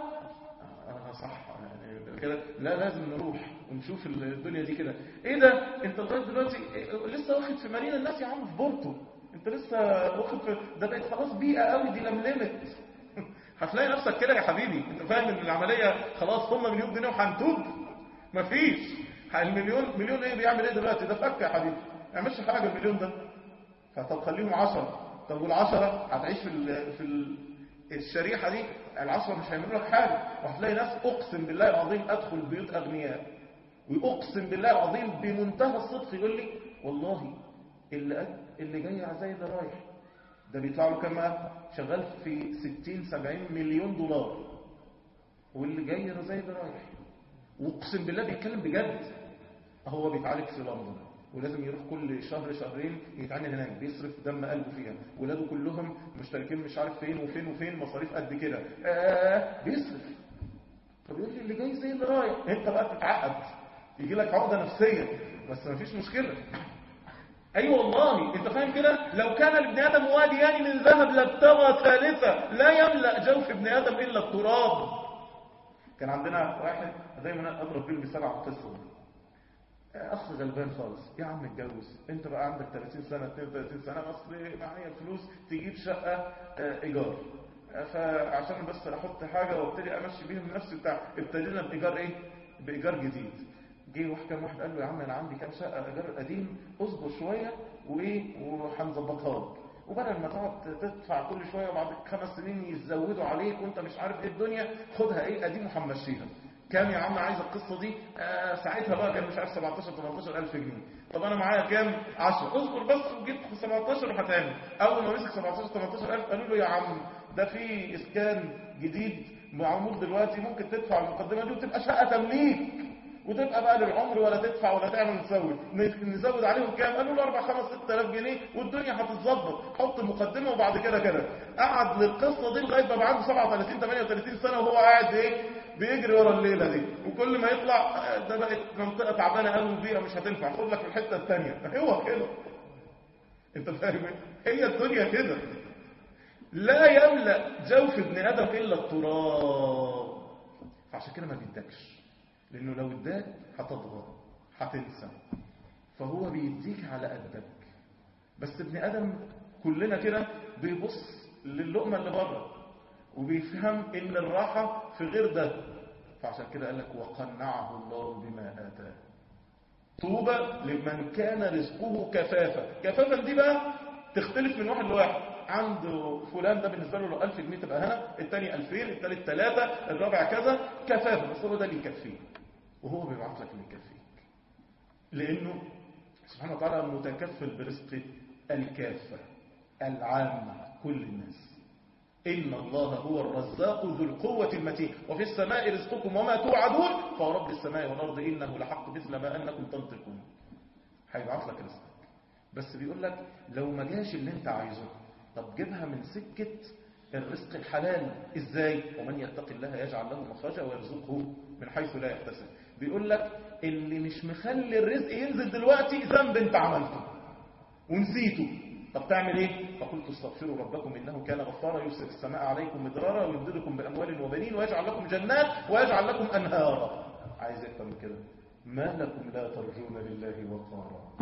صح يعني كده. لا لازم نروح ونشوف الدنيا دي كده. ايه ده؟ انت لغايه دلوقتي لسه واخد في مارينا الناس يا عم في بورتو. انت لسه واخد في ده، بقت خلاص بيئه قوي دي، لملمت. هتلاقي نفسك كده يا حبيبي. انت فاهم ان العمليه خلاص هم مليون جنيه وهنتوب؟ مفيش. مليون ايه بيعمل ايه دلوقتي؟ ده فك يا حبيبي، ما يعملش حاجه المليون ده. فطب خليهم 10. طب وال10 هتعيش في الشريحة دي. 10 مش هيعملوا لك حاجة. وهتلاقي ناس أقسم بالله العظيم أدخل بيوت أغنياء وأقسم بالله العظيم بمنتهى الصدق يقول لي والله اللي جاي زي ده رايح ده بيطلع له كما شغال في 60-70 مليون دولار، واللي جاي زي ده رايح. وأقسم بالله بيتكلم بجد. هو بيتعالج في لندن ولازم يروح كل شهر شهرين يتعالج هناك، بيصرف دم قلبه فيها، ولاده كلهم مشتركين مش عارف فين وفين وفين، مصاريف قد كده بيصرف. طب يقول لي اللي جاي زي اللي رايح. انت بقى تتعقد، يجي لك عقده نفسيه، بس ما فيش مشكله. ايوه والله انت فاهم كده. لو كان لابن ادم واديان من ذهب لابتغى ثالثه، لا يملا جوف ابن ادم الا التراب. كان عندنا واحد دايما اضرب بيه المثال على القصه دي. اخ غلبان خالص، يا عم اتجوز، انت بقى عندك 30 سنه 32 سنه، اصل معايا فلوس تجيب شقه ايجار، فعشان بس احط حاجه وابتدي امشي بيهم نفسي بتاع. ابتدينا بايجار ايه؟ بايجار جديد. جه كام واحد قال له يا عم انا عندي كام شقه ايجار قديم، اصبر شويه وهنظبطها لك، وبدل ما تقعد تدفع كل شويه وبعد 5 سنين يزودوا عليك وانت مش عارف ايه الدنيا، خدها ايه قديم وهنمشيها. كام يا عم عايز القصة دي؟ ساعتها بقى كان مش عارف 17-18 ألف جنيه. طب أنا معايا كام؟ 10. اصبر بس وجبت 17 وهتعمل. أول ما مسك 17-18 ألف قالوا له يا عم ده في إسكان جديد معمول دلوقتي، ممكن تدفع المقدمة دي وتبقى شقة تمليك وتبقى بقى للعمر، ولا تدفع ولا تعمل تسوي. نزود عليهم كام؟ قالوا له 4-5-6 آلاف جنيه والدنيا هتتظبط، حط مقدمة وبعد كده. قعد للقصة دي لغاية ما بقى عنده 37-38 سنة وهو قاعد ايه؟ بيجري ورا الليلة دي، وكل ما يطلع ده بقت منطقة تعبانة قوي وبيئة مش هتنفع، خد لك في الحتة الثانية. هو كده. انت فاهم؟ هي الدنيا كده. لا يملأ جوف ابن آدم إلا التراب. فعشان كده ما بيدكش، لأنه لو اداك هتضغط هتنسى، فهو بيديك على قدك. بس ابن آدم كلنا كده بيبص للقمة اللي بره وبيفهم إن الراحة في غير ده، فعشان كده قال لك وقنعه الله بما آتاه. طوبى لمن كان رزقه كفافا. كفافا دي بقى تختلف من واحد لواحد. عنده فلان ده بالنسبة له لو 1000 جنيه تبقى هنا، الثاني 2000، الثالث 3، الرابع كذا، كفافا. بس هو ده اللي يكفيه، وهو بيبعث لك اللي يكفيك، لأنه سبحانه وتعالى متكفل برزق الكافة العامة كل الناس. إن الله هو الرزاق ذو القوة المتين وفي السماء رزقكم وما توعدون فورب السماء والأرض إنه لحق مثل ما أنكم تنطقون. هيبعث لك رزقك، بس بيقول لك لو ما جاش اللي انت عايزه، طب جيبها من سكة الرزق الحلال. ازاي؟ ومن يتق الله يجعل له مخرجا ويرزقه من حيث لا يحتسب. بيقول لك اللي مش مخلي الرزق ينزل دلوقتي ذنب انت عملته ونسيته، طب تعمل ايه؟ فقلت استغفروا ربكم انه كان غفارا يرسل السماء عليكم مدرارا ويمددكم باموال وبنين ويجعل لكم جنات ويجعل لكم انهارا. عايز اكتر من كده؟ ما لكم لا ترجون لله وقارا.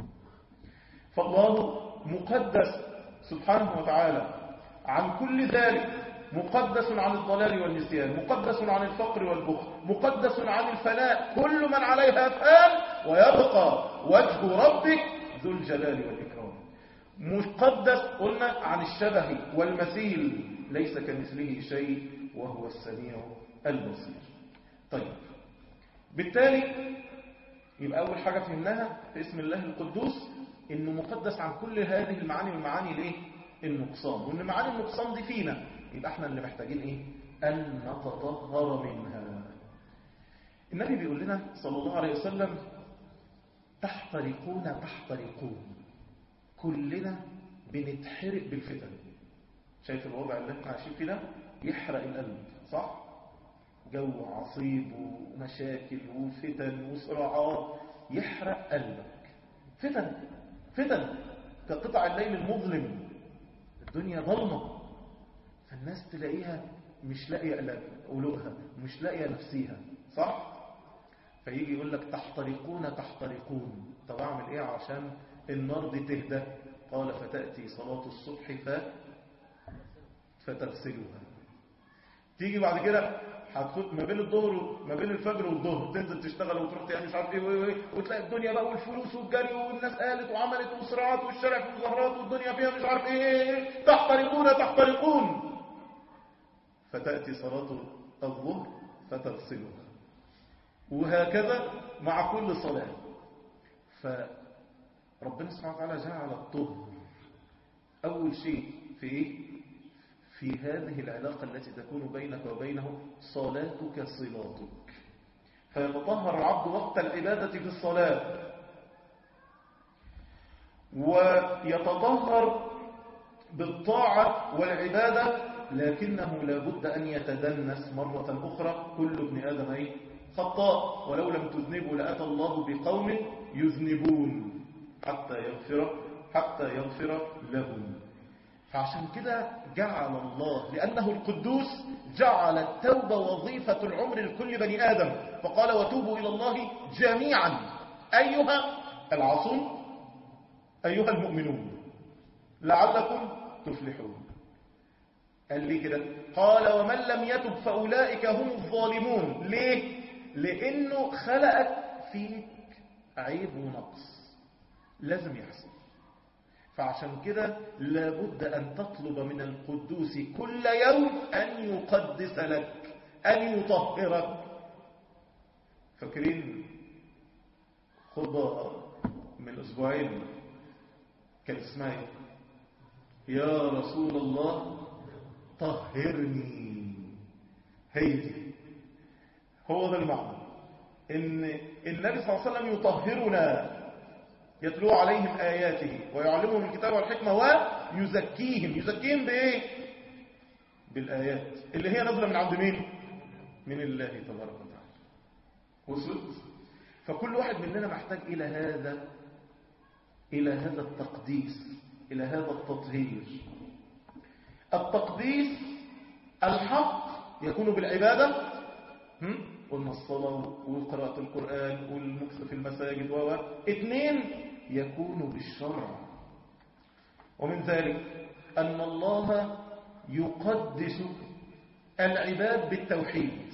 فالله مقدس سبحانه وتعالى عن كل ذلك، مقدس عن الضلال والنسيان، مقدس عن الفقر والبخل، مقدس عن الفناء، كل من عليها فان ويبقى وجه ربك ذو الجلال والإكرام. مقدس قلنا عن الشبه والمثيل، ليس كمثله شيء وهو السميع البصير. طيب بالتالي يبقى أول حاجة فهمناها في اسم الله القدوس إنه مقدس عن كل هذه المعاني، والمعاني ليه؟ النقصان، وإن معاني النقصان دي فينا، يبقى احنا اللي محتاجين إيه؟ أن نتطهر منها. النبي بيقول لنا صلى الله عليه وسلم تحترقون تحترقون، كلنا بنتحرق بالفتن. شايف الوضع اللي احنا عايشين فيه ده يحرق القلب، صح؟ جو عصيب ومشاكل وفتن وصراعات يحرق قلبك. فتن فتن كقطع الليل المظلم، الدنيا ظلمة، فالناس تلاقيها مش لاقية قلوبها ومش لاقية نفسيها، صح؟ فيجي يقول لك تحترقون تحترقون. طب اعمل ايه عشان النار دي تهدى؟ قال فتأتي صلاة الصبح فتغسلوها. تيجي بعد كده هتخد ما بين الظهر ما بين الفجر والظهر تنزل تشتغل وتروح تعمل مش عارف ايه وتلاقي الدنيا بقى والفلوس والجري والناس قالت وعملت وصراعات والشارع في مظاهرات والدنيا فيها مش عارف ايه. تحترقون تحترقون. فتأتي صلاة الظهر فتغسلوها، وهكذا مع كل صلاة. فربنا سبحانه وتعالى جعل الطهر أول شيء في إيه؟ في هذه العلاقة التي تكون بينك وبينه، صلاتك صلاتك. فيتطهر العبد وقت العبادة في الصلاة، ويتطهر بالطاعة والعبادة، لكنه لابد أن يتدنس مرة أخرى. كل ابن آدم خطاء، ولو لم تذنبوا لأتى الله بقوم يذنبون حتى يغفر لهم. فعشان كده جعل الله، لأنه القدوس، جعل التوبة وظيفة العمر لكل بني آدم، فقال وتوبوا إلى الله جميعا أيها العاصون أيها المؤمنون لعلكم تفلحون. قال لي كده؟ قال ومن لم يتب فأولئك هم الظالمون. ليه؟ لأنه خلقك فيك عيب ونقص لازم يحصل. فعشان كده لابد أن تطلب من القدوس كل يوم أن يقدس لك، أن يطهرك. فاكرين خطبة من أسبوعين كان اسمها يا رسول الله طهرني؟ هي دي، هو ده المعنى، إن النبي صلى الله عليه وسلم يطهرنا، يتلو عليهم آياته ويعلمهم الكتاب والحكمة ويزكيهم. يزكيهم بإيه؟ بالآيات اللي هي نازلة من عند مين؟ من الله تبارك وتعالى. وصلت؟ فكل واحد مننا محتاج إلى هذا التقديس، إلى هذا التطهير. التقديس الحق يكون بالعبادة، قلنا الصلاة وقراءة القرآن والمكث في المساجد. 2 يكون بالشرع، ومن ذلك أن الله يقدس العباد بالتوحيد.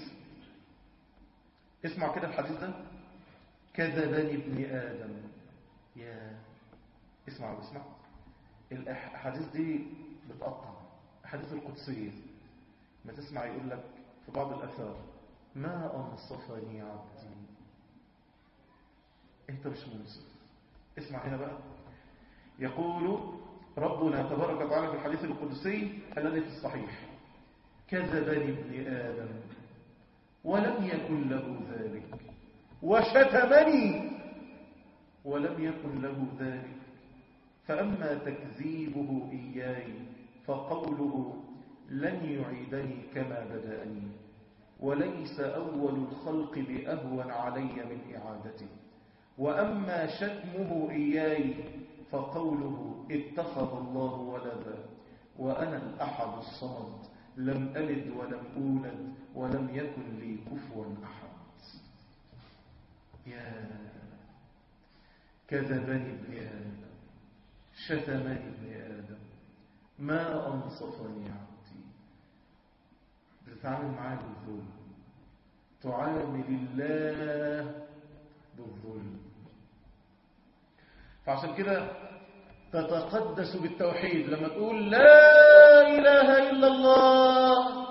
اسمع كده الحديث ده، كذبني ابن آدم. يا اسمع، الأحاديث دي بتقطع، الأحاديث القدسية ما تسمع يقول لك في بعض الأثار ما أنصفني عبدي. أنت مش منصف. اسمع هنا بقى، يقول ربنا تبارك وتعالى في الحديث القدسي الذي في الصحيح: كذبني ابن آدم ولم يكن له ذلك، وشتمني ولم يكن له ذلك، فأما تكذيبه إياي فقوله لن يعيدني كما بدأني، وليس أول الخلق بأهون علي من إعادته، وأما شتمه إياي فقوله اتخذ الله ولدا وأنا الأحد الصمد لم ألد ولم أولد ولم يكن لي كفوا أحد. يا كذبني ابن آدم، شتمني ابن آدم، ما أنصفني عبدي. بتتعامل معاه بالظلم، تعامل الله بالظلم. فعشان كده تتقدس بالتوحيد. لما تقول لا إله إلا الله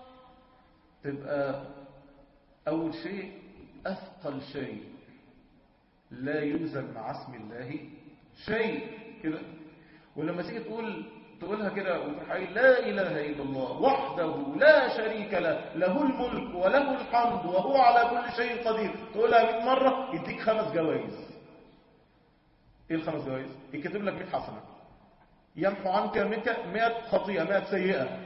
تبقى أول شيء أثقل شيء، لا يوزن مع اسم الله شيء كده. ولما تيجي تقولها كده وتقول لا إله إلا الله وحده لا شريك له، له الملك وله الحمد وهو على كل شيء قدير، تقولها 100 مرة يديك 5 جوائز. ايه ال5 جوائز؟ يكتب لك 100 حسنة، يمحو عنك 100 خطيئة، 100 سيئة،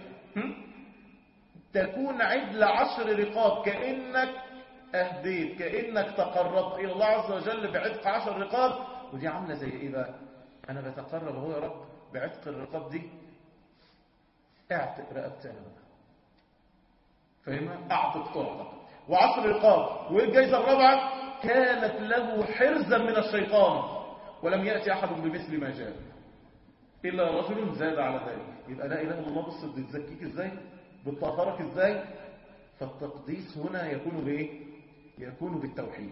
تكون عدل 10 رقاب، كأنك أهديت، كأنك تقربت إلى الله عز وجل بعتق 10 رقاب. ودي عاملة زي إيه بقى؟ أنا بتقرب هو يا رب بعتق الرقاب دي، اعتق رقبتي أنا بقى، فاهمها؟ اعتق تعتق. و10 رقاب. وإيه الجايزة الرابعة؟ كانت له حرزا من الشيطان ولم يأتي أحد بمثل ما جاء إلا رجل زاد على ذلك. يبقى لا إله إلا الله بص بتزكيك إزاي، بتطهرك إزاي. فالتقديس هنا يكون بإيه؟ يكون بالتوحيد.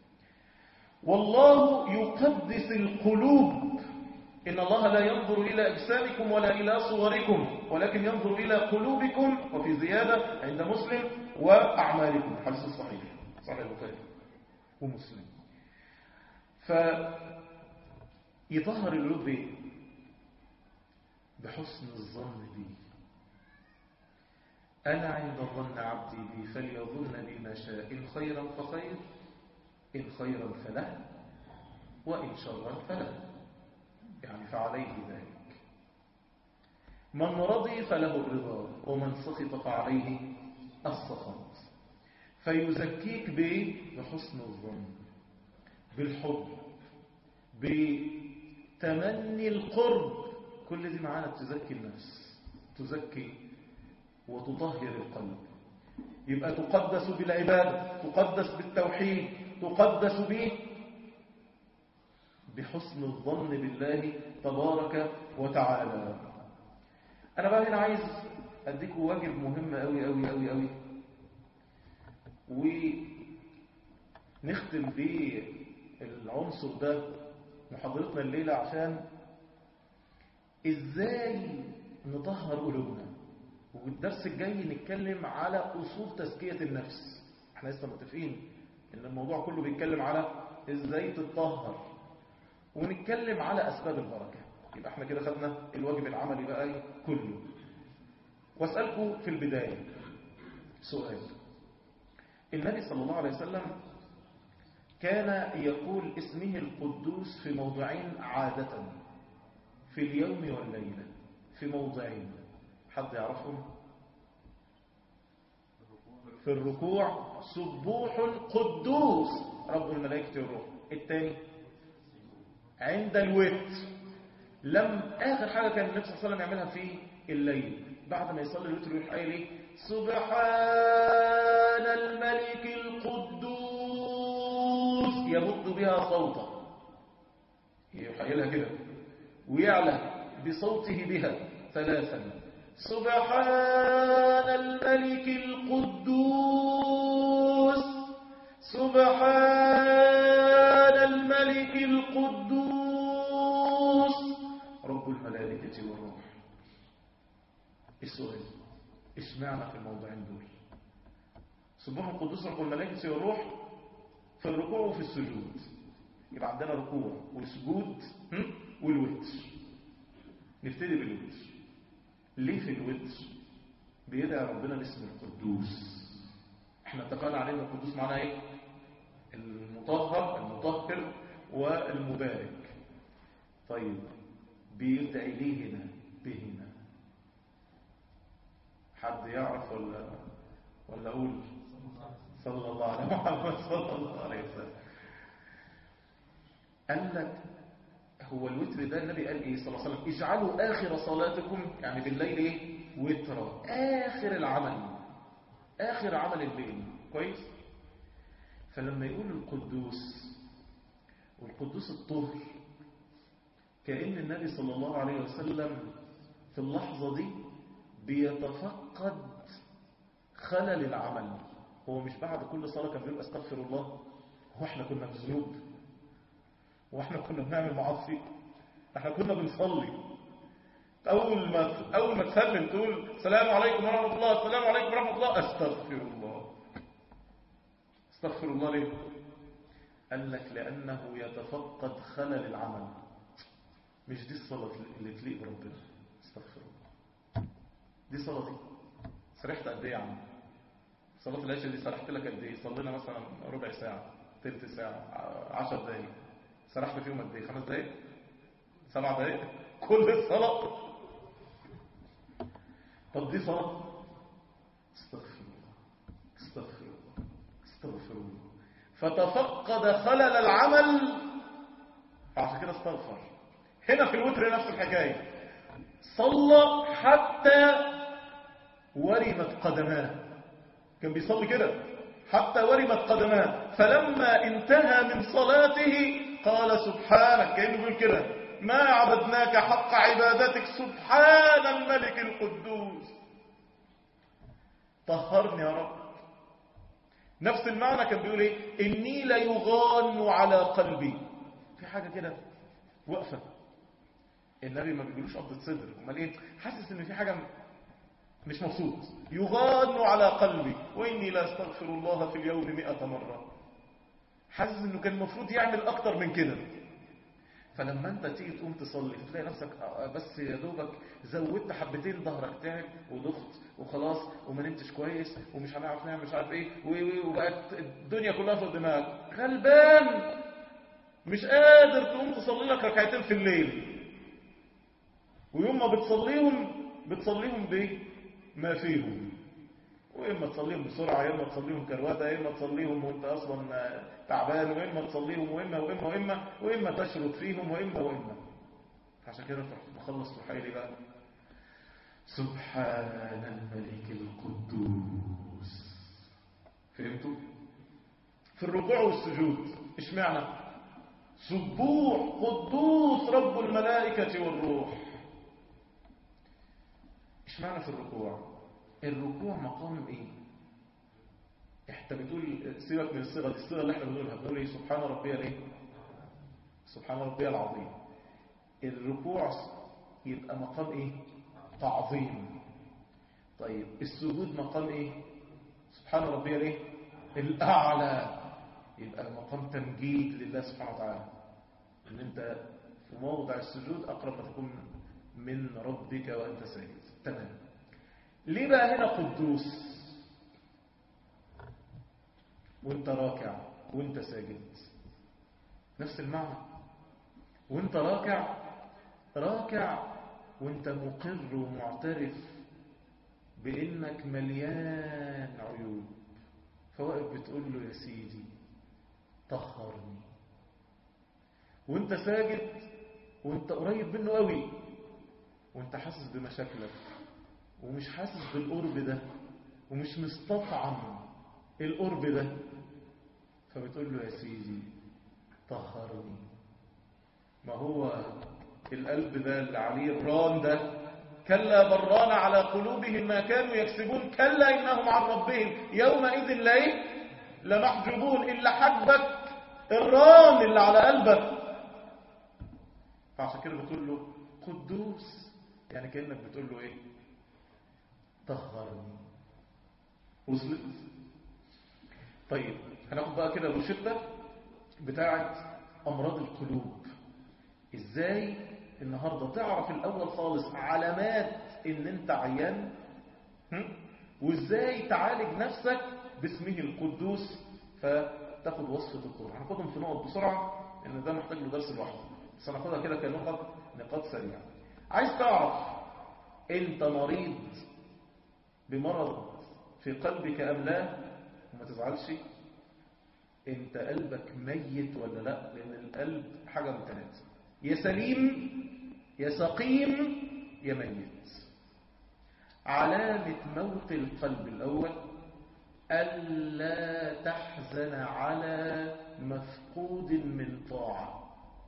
والله يقدس القلوب. إن الله لا ينظر إلى أجسامكم ولا إلى صوركم ولكن ينظر إلى قلوبكم. وفي زيادة عند مسلم وأعمالكم، الحديث الصحيح صحيح البخاري ومسلم. فيظهر القلوب بإيه؟ بحسن الظن بي. أنا عند ظن عبدي بي فليظن بي ما شاء، إن خيرا فخير، إن خيرا فله، وإن شرا فله، يعني فعليه ذلك. من رضي فله الرضا ومن سخط فعليه السخط. فيزكيك بحسن الظن، بالحب، بتمني القرب. كل دي معانا تزكي النفس، تزكي وتطهر القلب. يبقى تقدس بالعبادة، تقدس بالتوحيد، تقدس به بحسن الظن بالله تبارك وتعالى. أنا بقى هنا عايز أديكم واجب مهم أوي أوي أوي أوي، ونختم بالعنصر ده محاضرتنا الليلة، عشان إزاي نطهر قلوبنا. والدرس الجاي نتكلم على أصول تزكية النفس. احنا لسه متفقين إن الموضوع كله بيتكلم على إزاي تطهر، ونتكلم على أسباب البركة. يبقى احنا كده خدنا الواجب العملي بقى كله. واسألكم في البداية سؤال. النبي صلى الله عليه وسلم كان يقول اسمه القدوس في موضعين عادة، في اليوم والليلة، في موضعين. حد يعرفهم؟ في الركوع سبوح قدوس رب الملائكة والروح. الثاني عند الوتر. آخر حاجة كان النبي صلى الله عليه وسلم يعملها في الليل. بعد ما يصلي الوتر يروح قايل ايه؟ سبحان الملك القدوس، يمد بها صوته، يروح قايلها كده ويعلى بصوته بها 3. سبحان الملك القدوس، سبحان الملك القدوس رب الملائكة والروح. السؤال ايش معنى في الموضوعين دول؟ سبحان القدوس رب الملائكة والروح في الركوع وفي السجود. يبقى عندنا ركوع وسجود والوتر. نبتدي بالوتر. ليه في الوتر بيدعي ربنا باسم القدوس؟ احنا اتفقنا عليه ان القدوس معناه ايه؟ المطهر، المطهر والمبارك. طيب بيدعي ليه هنا بهنا؟ حد يعرف ولا اقول؟ صلى الله عليه محمد صلى الله عليه وسلم. قال لك هو الوتر ده النبي قال ايه صلى الله عليه وسلم؟ اجعلوا اخر صلاتكم، يعني بالليل ايه؟ وترا، اخر العمل، اخر عمل الليل. كويس. فلما يقول القدوس، والقدوس الطهر، كأن النبي صلى الله عليه وسلم في اللحظة دي بيتفقد خلل العمل. هو مش بعد كل صلاة كان بيقول استغفر الله؟ هو احنا كنا في ذنوب؟ واحنا كنا بنعمل معاصي؟ احنا كنا بنصلي اول ما تسلم تقول السلام عليكم ورحمه الله، السلام عليكم ورحمه الله، استغفر الله. استغفر الله ليه؟ قال لك لانه يتفقد خلل العمل. مش دي الصلاه اللي تليق بربنا. استغفر الله. دي صلاتي. سرحت قد ايه يا عم؟ صلاه العشاء دي سرحت لك قد ايه؟ صلينا مثلا ربع ساعه، ثلث ساعه، 10 دقائق. سرحت فيهم قد ايه؟ 5 دقائق؟ 7 دقائق؟ كل الصلاة. طب دي صلاة؟ استغفر الله، استغفر الله، استغفر الله. فتفقد خلل العمل عشان كده استغفر. هنا في الوتر نفس الحكاية. صلى حتى ورمت قدماه. كان بيصلي كده حتى ورمت قدماه. فلما انتهى من صلاته قال سبحانك، كأنه بيقول كده ما عبدناك حق عبادتك، سبحان الملك القدوس، طهرني يا رب. نفس المعنى كان بيقول ايه؟ اني لا يغان على قلبي. في حاجة كده وقفة. النبي ما بيقولوش قبضة صدر، امال ايه؟ حاسس ان في حاجة مش مبسوط. يغان على قلبي واني لا استغفر الله في اليوم 100 مرة. حاسس انه كان المفروض يعمل اكتر من كده. فلما انت تيجي تقوم تصلي تلاقي نفسك بس يا دوبك زودت حبتين، ظهرك تعب وضغط وخلاص وما نمتش كويس ومش هنعرف نعمل مش عارف ايه وبقت الدنيا كلها في دماغك، غلبان مش قادر تقوم تصلي لك ركعتين في الليل. ويوم ما بتصليهم بايه؟ ما فيهم. واما تصليهم بسرعه، يا اما تصليهم كروته، يا اما تصليهم وانت اصلا تعبان، واما تصليهم واما تشرد فيهم واما. عشان كده تخلص تحيلي بقى سبحان الملك القدوس. فهمتوا؟ في الركوع والسجود ايش معنى؟ سبوح قدوس رب الملائكه والروح. ايش معنى في الركوع؟ الركوع مقام ايه؟ انت بتقول سيبك من الصيغه دي، الصيغه اللي احنا بنقول ايه؟ سبحان ربي الايه؟ سبحان ربي العظيم. الركوع يبقى مقام ايه؟ تعظيم. طيب السجود مقام ايه؟ سبحان ربي الايه؟ الاعلى. يبقى مقام تمجيد لله سبحانه وتعالى، ان انت في موضع السجود اقرب ما تكون من ربك وانت ساجد. تمام. ليه بقى هنا قدوس وانت راكع وانت ساجد؟ نفس المعنى. وانت راكع وانت مقر ومعترف بانك مليان عيوب، فواقف بتقول له يا سيدي طهرني. وانت ساجد وانت قريب منه قوي، وانت حاسس بمشاكلك ومش حاسس بالقرب ده ومش مستطعم القرب ده، فبتقول له يا سيدي طهرني. ما هو القلب ده اللي عليه الران ده، كلا بران على قلوبهم ما كانوا يكسبون، كلا إنهم عن ربهم يومئذ لمحجوبون، إلا حجبك الران اللي على قلبك. فعشان كده بتقول له قدوس، يعني كأنك بتقول له ايه؟ طهرني. وصلت؟ طيب هناخد بقى كده الروشتة بتاعت أمراض القلوب. ازاي النهاردة تعرف الأول خالص علامات ان انت عيان، وازاي تعالج نفسك باسمه القدوس، فتاخد وصفة الطرق. هناخدهم في نقط بسرعة لان ده محتاج له درس لوحده، بس هناخدها كده نقاط سريعة. عايز تعرف انت مريض بمرض في قلبك ام لا؟ وما تزعلش، انت قلبك ميت ولا لا؟ لان القلب حاجة من ثلاثة، يا سليم يا سقيم يا ميت. علامة موت القلب الأول ألا تحزن على مفقود من طاعة،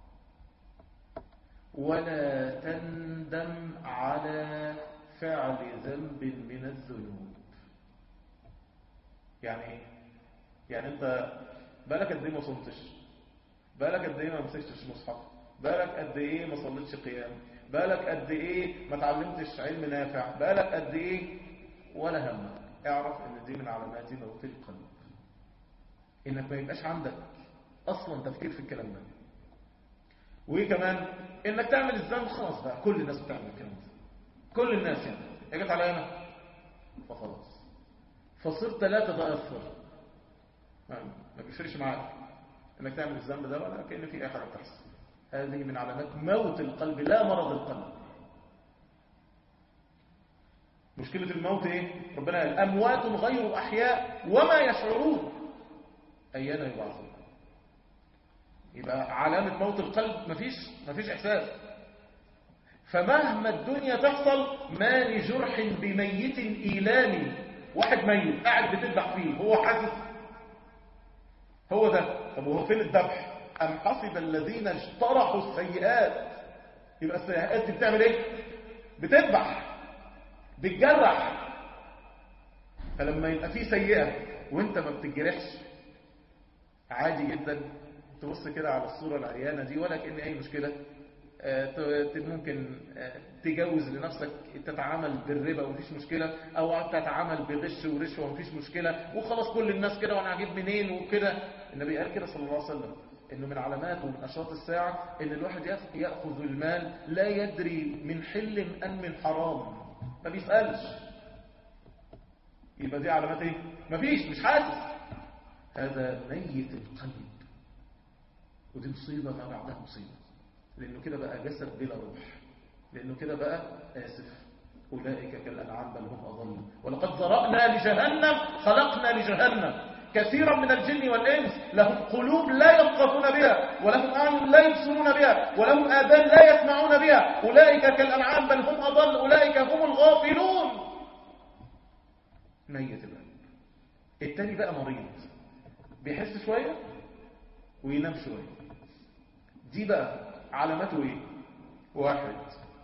ولا تندم على فعل ذنب من الذنوب. يعني ايه؟ يعني انت بالك قد ايه ما صمتش، بالك قد ايه ما مسكتش مصحف، بالك قد ايه ما صليتش قيام، بالك قد ايه ما تعلمتش علم نافع، بالك قد ايه، ولا همك. اعرف ان دي من علامات موت القلب، انك ما يبقاش عندك اصلا تفكير في الكلام ده. وايه كمان؟ انك تعمل الذنب خلاص بقى، كل الناس بتعمل الكلام ده، كل الناس يعني اجت على انا فخلاص، فصرت ثلاثة ده اثر، ما بيفرقش معاك انك تعمل الذنب ده ولا كأن في اي حاجه بتحصل. هذه من علامات موت القلب لا مرض القلب. مشكلة الموت ايه؟ ربنا قال اموات غير احياء وما يشعرون ايان يبعثون. يبقى علامة موت القلب مفيش احساس. فمهما الدنيا تحصل، ما لجرح بميت ايلامي. واحد ميت قاعد بتذبح فيه، هو حاسس هو ده. طب وهو فين الذبح؟ أم حسب الذين اجترحوا السيئات. يبقى السيئات دي بتعمل ايه؟ بتذبح، بتجرح. فلما يبقى في سيئة وانت ما بتجرحش، عادي جدا تبص كده على الصورة العريانة دي ولا كأن اي مشكلة. ممكن تجوز لنفسك، تتعامل بالربا ومفيش مشكلة، او تتعامل بغش ورشوة ومفيش مشكلة، وخلاص كل الناس كده وانا هجيب منين وكده. النبي قال كده صلى الله عليه وسلم انه من علامات ومن اشراط الساعة ان الواحد يأخذ المال لا يدري من حل ام من حرام، ما بيسألش. يبقى دي علامات ايه؟ مفيش، مش حاسس. هذا ميت القلب، ودي مصيبة ما بعدها مصيبة، لأنه كده بقى جسد بلا روح، لأنه كده بقى آسف أولئك كالأنعام بل هم أضل. ولقد ذرأنا لجهنم، خلقنا لجهنم كثيرا من الجن والإنس، لهم قلوب لا يفقهون بها، ولهم أعين لا يبصرون بها، ولهم آذان لا يسمعون بها، أولئك كالأنعام بل هم أضل، أولئك هم الغافلون. ميت القلب. التاني بقى مريض، بيحس شوية وينام شوية. دي بقى علامته ايه؟ واحد،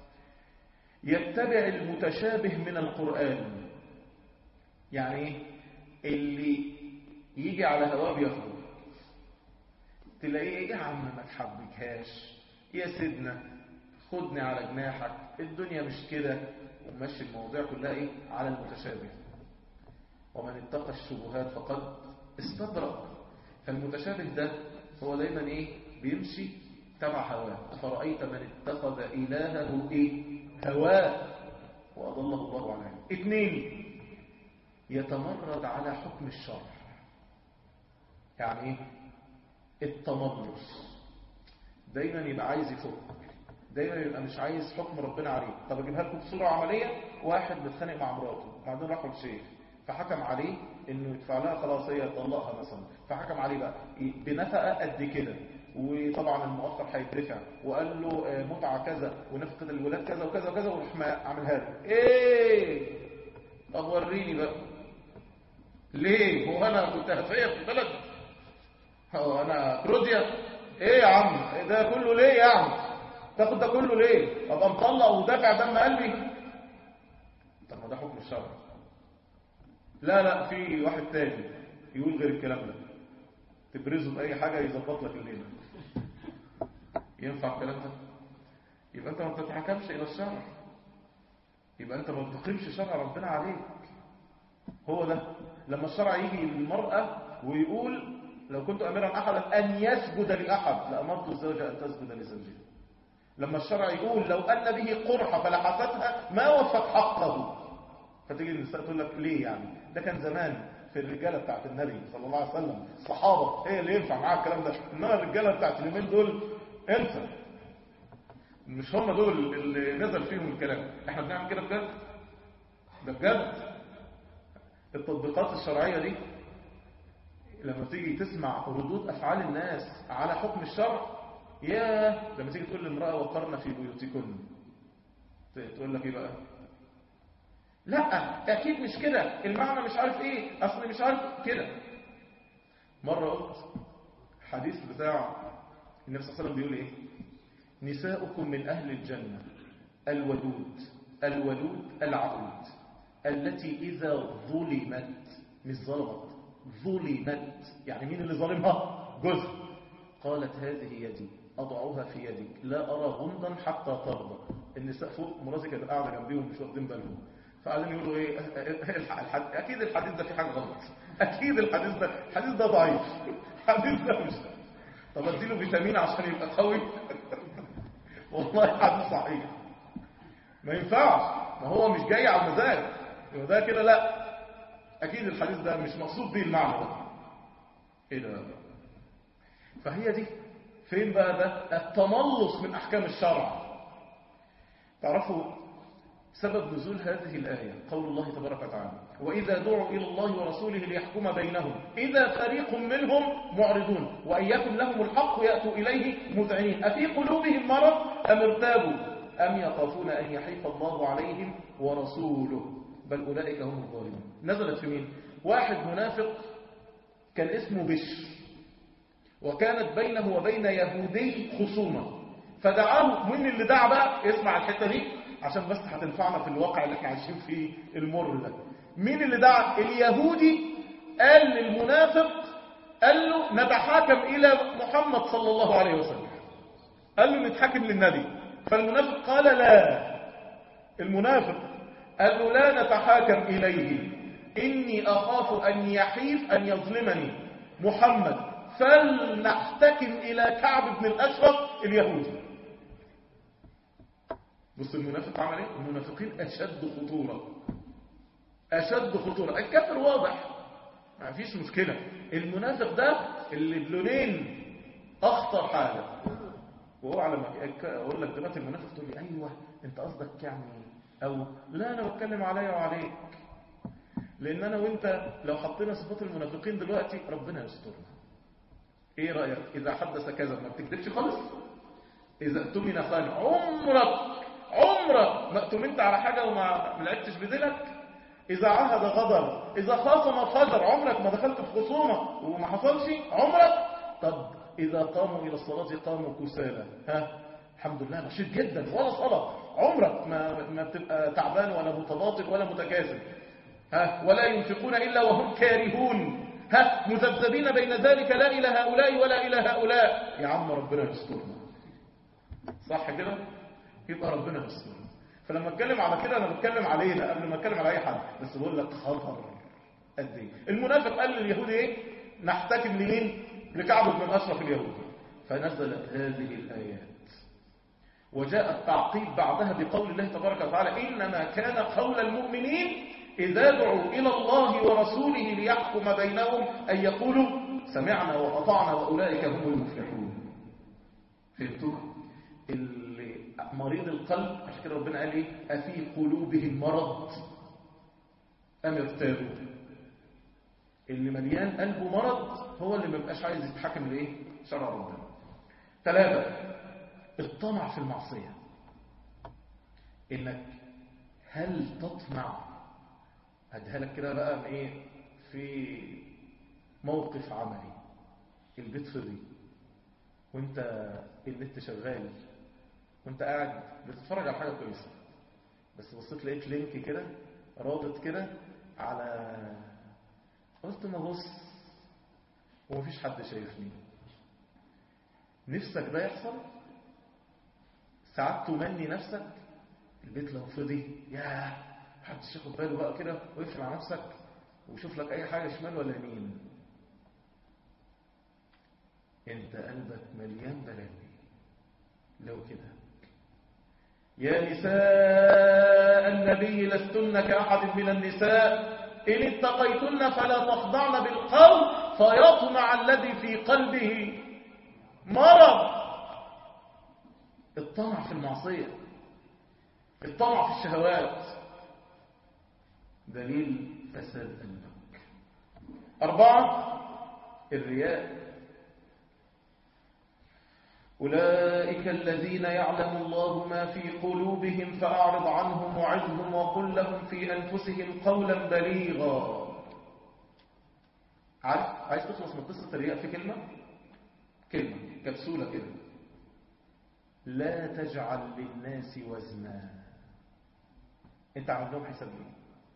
يتبع المتشابه من القرآن. يعني ايه؟ اللي يجي على هواه بياخده. تلاقيه ايه يا عم ما تحبكهاش يا سيدنا، خدني على جناحك، الدنيا مش كده، ومشي المواضيع كلها ايه؟ على المتشابه. ومن اتقى الشبهات فقد استبرأ. فالمتشابه ده هو دايما ايه؟ بيمشي تبع هواه. فرأيت من اتخذ إلهه ايه؟ هواه وأضله الله على علم. اثنين، يتمرد على حكم الشرع. يعني ايه؟ التمرس. دايما يبقى عايز يفك، دايما يبقى مش عايز حكم ربنا عليه. طب اجيبها لكم بصورة عملية. واحد بيتخانق مع مراته وبعدين راحوا للشيخ فحكم عليه انه يدفع لها، خلاص هي طلقها مثلا، فحكم عليه بقى بنفقه قد كده. وطبعا المؤخر هيدفع، وقال له متعة كذا ونفقة الولاد كذا وكذا وكذا، وراح عملها له. ايه؟ طب وريني بقى ليه؟ هو انا كنت هفيه في البلد؟ هو انا كروديا؟ ايه يا عم ده كله ليه يا عم؟ تاخد ده كله ليه؟ ابقى مطلق ودافع دم قلبي؟ طب ما ده حكم الشرع. لا في واحد تاني يقول غير الكلام ده، تبرزه بأي حاجة يظبط لك الليلة. ينفع الكلام ده؟ يبقى انت ما بتتحكمش الى الشرع، يبقى انت ما بتقيمش شرع ربنا عليك. هو ده لما الشرع يجي للمرأة ويقول لو كنت امرا احدا ان يسجد لاحد لامرت الزوجة ان تسجد لزوجها. لما الشرع يقول لو ان به قرحة فلحستها ما وفت حقه، فتيجي النساء تقول لك ليه يعني؟ ده كان زمان في الرجالة بتاعت النبي صلى الله عليه وسلم، الصحابة هي اللي ينفع معاها الكلام ده، انما الرجالة بتاعت اليومين دول انسى، مش هم دول اللي نزل فيهم الكلام. احنا بنعمل كده بجد؟ ده بجد. التطبيقات الشرعية دي لما تيجي تسمع ردود افعال الناس على حكم الشرع، لما تيجي تقول لامرأة وقرن في بيوتكن، تقول لك ايه بقى؟ لا اكيد مش كده، المعنى مش عارف ايه، اصل مش عارف كده. مرة قلت حديث بتاع النبي صلى الله عليه وسلم بيقول ايه؟ نساؤكم من اهل الجنة الودود العقود التي اذا ظلمت، مش ظلمت، ظلمت يعني مين اللي ظالمها؟ جزء. قالت هذه يدي اضعها في يدك لا ارى غمضا حتى ترضى. النساء فوق مراتي كانت قاعده جنبيهم مش واخدين بالهم، فقاعدين يقولوا ايه؟ اكيد الحديث ده فيه حاجه غلط، اكيد الحديث ده ضعيف، الحديث ده مش، طب اديله فيتامين عشان يبقى قوي. والله حديث صحيح، ما ينفعش، ما هو مش جاي على المزاج ده كده، لا اكيد الحديث ده مش مقصود بيه المعنى ده. ايه ده؟ فهي دي فين بقى ده التملص من احكام الشرع. تعرفوا سبب نزول هذه الآية قول الله تبارك وتعالى وإذا دعوا إلى الله ورسوله ليحكم بينهم إذا فريق منهم معرضون وإن يكن لهم الحق يأتوا إليه مذعنين أفي قلوبهم مرض أم ارتابوا أم يخافون أن يحيف الله عليهم ورسوله بل أولئك هم الظالمون. نزلت في مين؟ واحد منافق كان اسمه بشر، وكانت بينه وبين يهودي خصومة، فدعاه. من اللي دعا بقى؟ اسمع الحتة دي عشان بس هتنفعنا في الواقع اللي احنا عايشين فيه المر ده. مين اللي دعا؟ اليهودي قال للمنافق، قال له نتحاكم إلى محمد صلى الله عليه وسلم، قال له نتحاكم للنبي. فالمنافق قال لا، المنافق قال له لا نتحاكم إليه إني أخاف أن يحيف أن يظلمني محمد فلنحتكم إلى كعب بن الأشرف اليهودي. بص المنافق عمل ايه؟ المنافقين أشد خطورة، أشد خطورة. الكفر واضح ما فيش مشكلة، المنافق ده اللي بلونين أخطر حاجة. وهو على ما أقول لك دلوقتي المنافق تقول لي أيوة أنت قصدك يعني، أو لا أنا بتكلم عليا وعليك، لأن أنا وأنت لو حطينا صفات المنافقين دلوقتي ربنا يسترنا. إيه رأيك؟ إذا حدث كذا ما بتكذبش خالص، إذا اؤتمن خان، عمرك ما اؤتمنت على حاجة وما لعبتش بديلك، إذا عهد غدر، إذا خاصم فجر، عمرك ما دخلت في خصومة وما حصلش عمرك. طب إذا قاموا إلى الصلاة قاموا كسالى، الحمد لله نشيط جدا ولا صلاة، عمرك ما بتبقى تعبان ولا متباطئ ولا متكاسل، ولا ينفقون إلا وهم كارهون، مذبذبين بين ذلك لا إلى هؤلاء ولا إلى هؤلاء. يا عم ربنا يسترنا، صح كده؟ يبقى ربنا يسترنا. فلما اتكلم على كده انا بتكلم علينا قبل ما اتكلم على اي حد، بس بقول لك خطر قد ايه. المنافق قال لليهودي ايه؟ نحتكم لمين؟ لكعب بن الاشرف اليهودي. فنزلت هذه الايات وجاء التعقيب بعدها بقول الله تبارك وتعالى انما كان قول المؤمنين اذا دعوا الى الله ورسوله ليحكم بينهم ان يقولوا سمعنا واطعنا واولئك هم المفلحون. فهمتوا؟ مريض القلب عشان كده ربنا قال ايه؟ افي قلوبهم مرض ام ارتابوا. اللي مليان قلبه مرض هو اللي ما بيبقاش عايز يتحكم لايه؟ شرع ربنا. 3 الطمع في المعصية، انك هل تطمع، هديها لك كده بقى ايه، في موقف عملي، البيت فضي وانت النت شغال وانت قاعد بتتفرج على حاجة كويسة، بس بصيت لقيت لينك كده رابط كده على، قلت ما بص ومفيش حد شايفني، نفسك ده يحصل؟ ساعات تمني نفسك البيت لو فضي، ياه محدش ياخد باله بقى كده، ويقفل على نفسك وشوف لك اي حاجة شمال ولا يمين، انت قلبك مليان بلاوي. لو كده يا نساء النبي لستن كأحد من النساء إن اتقيتن فلا تخضعن بالقول فيطمع الذي في قلبه مرض. الطمع في المعصية، الطمع في الشهوات دليل فساد قلبك. 4 الرياء. أولئك الذين يعلم الله ما في قلوبهم فأعرض عنهم وعظهم وقل لهم في أنفسهم قولا بليغا. عايز تخلص من قصة الرياء في كلمة كبسولة كده، لا تجعل للناس وزنا. انت عمل لهم حساب ايه؟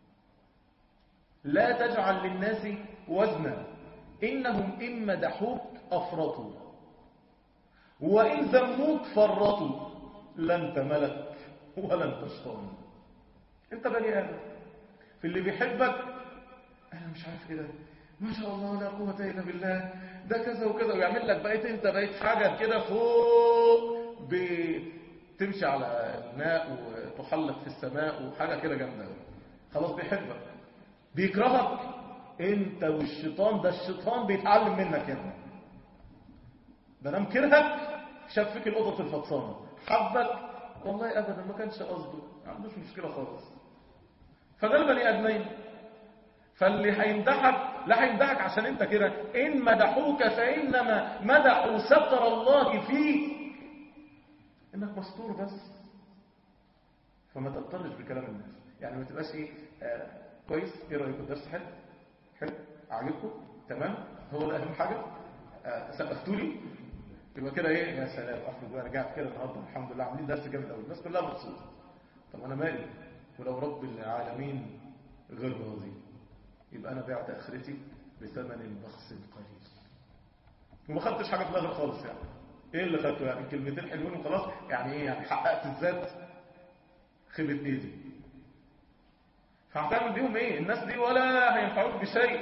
لا تجعل للناس وزنا إنهم إن مدحوك أفرطوا وإن ذموك فرطوا، لن تملك ولن تشطن. انت بني آدم، في اللي بيحبك انا مش عارف ايه ده، ما شاء الله لا قوة الا بالله، ده كذا وكذا، ويعمل لك انت بقيت حاجة كده فوق، بتمشي على الماء وتحلق في السماء وحاجة كده جامدة، خلاص بيحبك. بيكرهك انت والشيطان، ده الشيطان بيتعلم منك يا ابني. ده انا مكرهك، شاف فيك القطط الفطسانه، حبك والله ابدا ما كانش قصده، ما عندوش مشكله خالص. فده البني ادمين. فاللي هيمدحك لا هيمدحك عشان انت كده، ان مدحوك فانما مدحوا ستر الله فيك، انك مستور بس. فما تضطرش بكلام الناس، يعني ما تبقاش ايه كويس، ايه رايكم الدرس حلو عجبكم تمام، هو ده اهم حاجه، سقفتوا لي، يبقى كده ايه، يا سلام افرض بقى رجعت كده النهارده الحمد لله عاملين درس جامد قوي، الناس كلها مبسوطه. طب انا مالي، ولو رب العالمين غير راضي يبقى انا بعت اخرتي بثمن بخس قليل وما خدتش حاجه في الاخر خالص. يعني ايه اللي خدته؟ يعني كلمتين حلوين وخلاص، يعني ايه، يعني حققت الذات خيبه ايدي. فهتعمل بيهم ايه الناس دي؟ ولا هينفعوك بشيء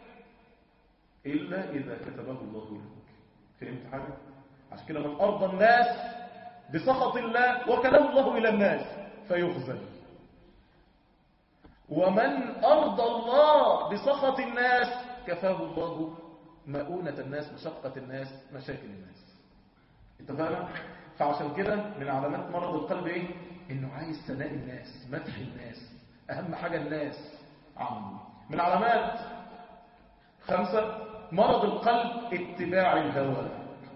الا اذا كتبه الله لك. فهمت حاجه؟ عشان كده من أرضى الناس بسخط الله وكله الله إلى الناس فيخزل، ومن أرضى الله بسخط الناس كفاه الله مؤونة الناس، مشقة الناس، مشاكل الناس. انت فاهم؟ فعشان كده من علامات مرض القلب ايه؟ انه عايز ثناء الناس، مدح الناس، اهم حاجة الناس عنه. من علامات 5 مرض القلب اتباع الهوى،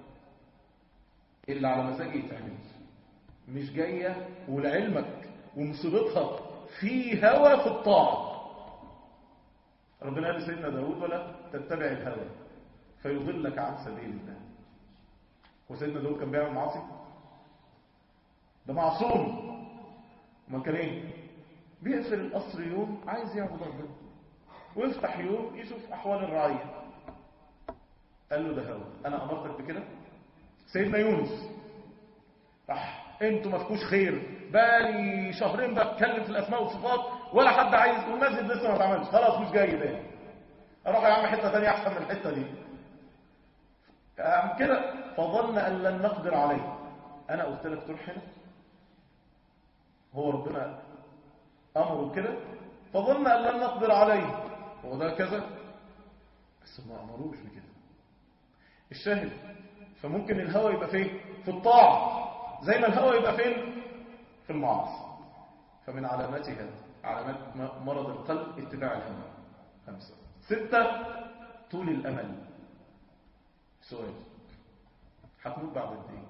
اللي على مزاجي يتعمل، مش جاية ولعلمك ومصيبتها في هوى في الطاعة. ربنا قال لسيدنا داود ولا تتبع الهوى فيضلك عن سبيل الله. وسيدنا داود كان بيعمل معاصي؟ ده معصوم. ما كان ايه؟ بيقفل القصر يوم عايز يعبد ربنا، ويفتح يوم يشوف احوال الرعية. قال له ده هوى، انا امرتك بكده. سيدنا يونس انتوا ما فيكوش خير، بالي شهرين بتكلم في الاسماء والصفات ولا حد عايز، والمسجد لسه ما اتعملش، خلاص مش جاي تاني، اروح يا عم حته ثانيه احسن من الحته دي. كده فظن ان لن نقدر عليه. انا قلت لك تروح هنا، هو ربنا امره كده، فظن ان لن نقدر عليه، هو ده كذا، بس ما امروش بكده. الشاهد، فممكن الهوى يبقى فين؟ في الطاعة، زي ما الهوى يبقى فين؟ في المعاصي. فمن علاماتها علامات مرض القلب اتباع الهوى. 5 6 طول الأمل. سؤال، هتموت بعد قد ايه؟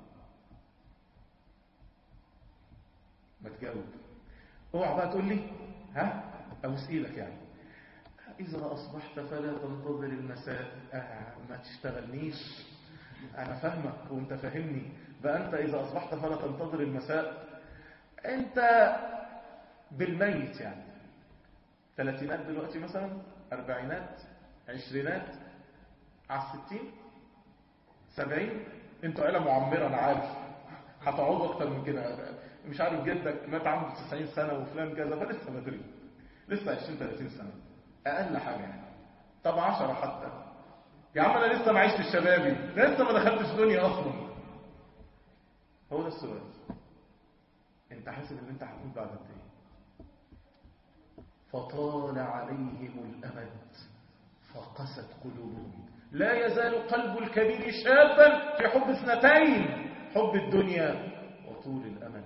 ما تجاوب. اوعى بقى تقول لي ها ابوس ايدك يعني اذا اصبحت فلا تنتظر المساء. ما تشتغلنيش، انا فاهمك وانت فاهمني. بقى انت اذا اصبحت فلا تنتظر المساء، انت بالميت يعني ثلاثينات دلوقتي مثلا، اربعينات، عشرينات، على 60، 70. انتوا عيله معمره انا عارف، هتقعدوا اكتر من كده. مش عارف جدك مات عنده 90 سنه وفلان كذا، فلسه بدري، لسه 20 30 سنه اقل حاجه يعني. طب 10 حتى يا عم، انا لسه ما عشتش شبابي، لسه ما دخلتش دنيا اصلا. هو ده السؤال. انت حاسب ان انت هتموت بعد قد ايه؟ فطال عليهم الامد فقست قلوبهم. لا يزال قلب الكبير شابا في حب اثنتين، حب الدنيا وطول الامل.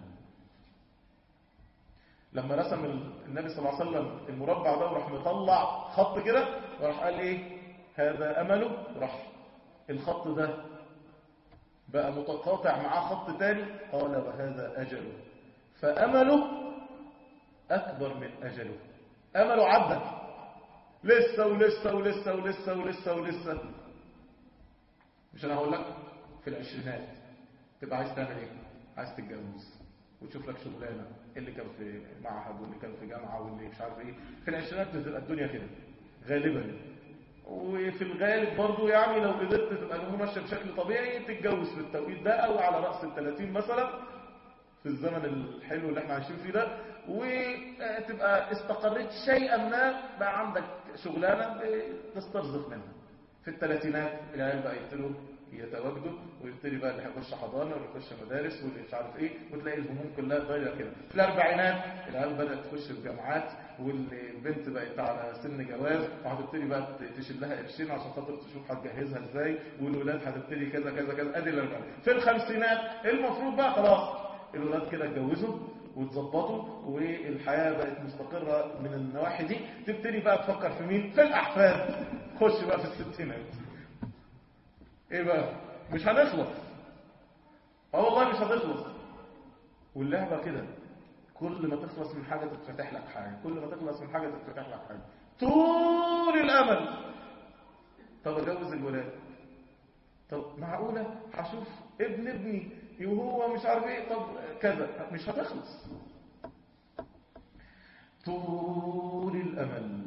لما رسم النبي صلى الله عليه وسلم المربع ده وراح مطلع خط كده وراح قال ايه؟ هذا امله. راح الخط ده بقى متقاطع معاه خط تاني، قال وهذا اجله. فامله اكبر من اجله. امله عدى لسه ولسه ولسه ولسه ولسه ولسه. مش انا هقول لك في العشرينات تبقى عايز تعمل ايه؟ عايز تتجوز وتشوف لك شغلانه، اللي كان في معهد واللي كان في جامعه واللي مش عارف ايه. في العشرينات بتبقى الدنيا كده غالبا. وفي الغالب برضو يعني لو قدرت تبقى الامور ماشيه بشكل طبيعي تتجوز في التوقيت ده، او على راس ال30 مثلا في الزمن الحلو اللي احنا عايشين فيه ده، وتبقى استقريت شيئا ما، بقى عندك شغلانه تسترزق منها. في الثلاثينات العيال بقى يبتدوا يتواجدوا، ويبتدي بقى اللي هيخش حضانه واللي يخش مدارس واللي مش عارف ايه، وتلاقي الهموم كلها اتغيرت كده. في الاربعينات العيال بدات تخش الجامعات، والبنت بقت على سن جواز، وهتبتدي بقى تشيل لها قرشين عشان خاطر تشوف هتجهزها ازاي، والولاد هتبتدي كذا كذا كذا. ادي الاربعينات. في الخمسينات المفروض بقى خلاص الولاد كده اتجوزوا واتظبطوا والحياه بقت مستقره من النواحي دي، تبتدي بقى تفكر في مين؟ في الاحفاد. خش بقى في الستينات. ايه بقى؟ مش هنخلص. والله مش هتخلص. واللعبه كده، كل ما تخلص من حاجه تتفتح لك حاجه، كل ما تخلص من حاجه تتفتح لك حاجه. طول الامل. طب اجوز الولاد، طب معقوله هشوف ابن ابني وهو مش عارف ايه، طب كذا. مش هتخلص. طول الامل.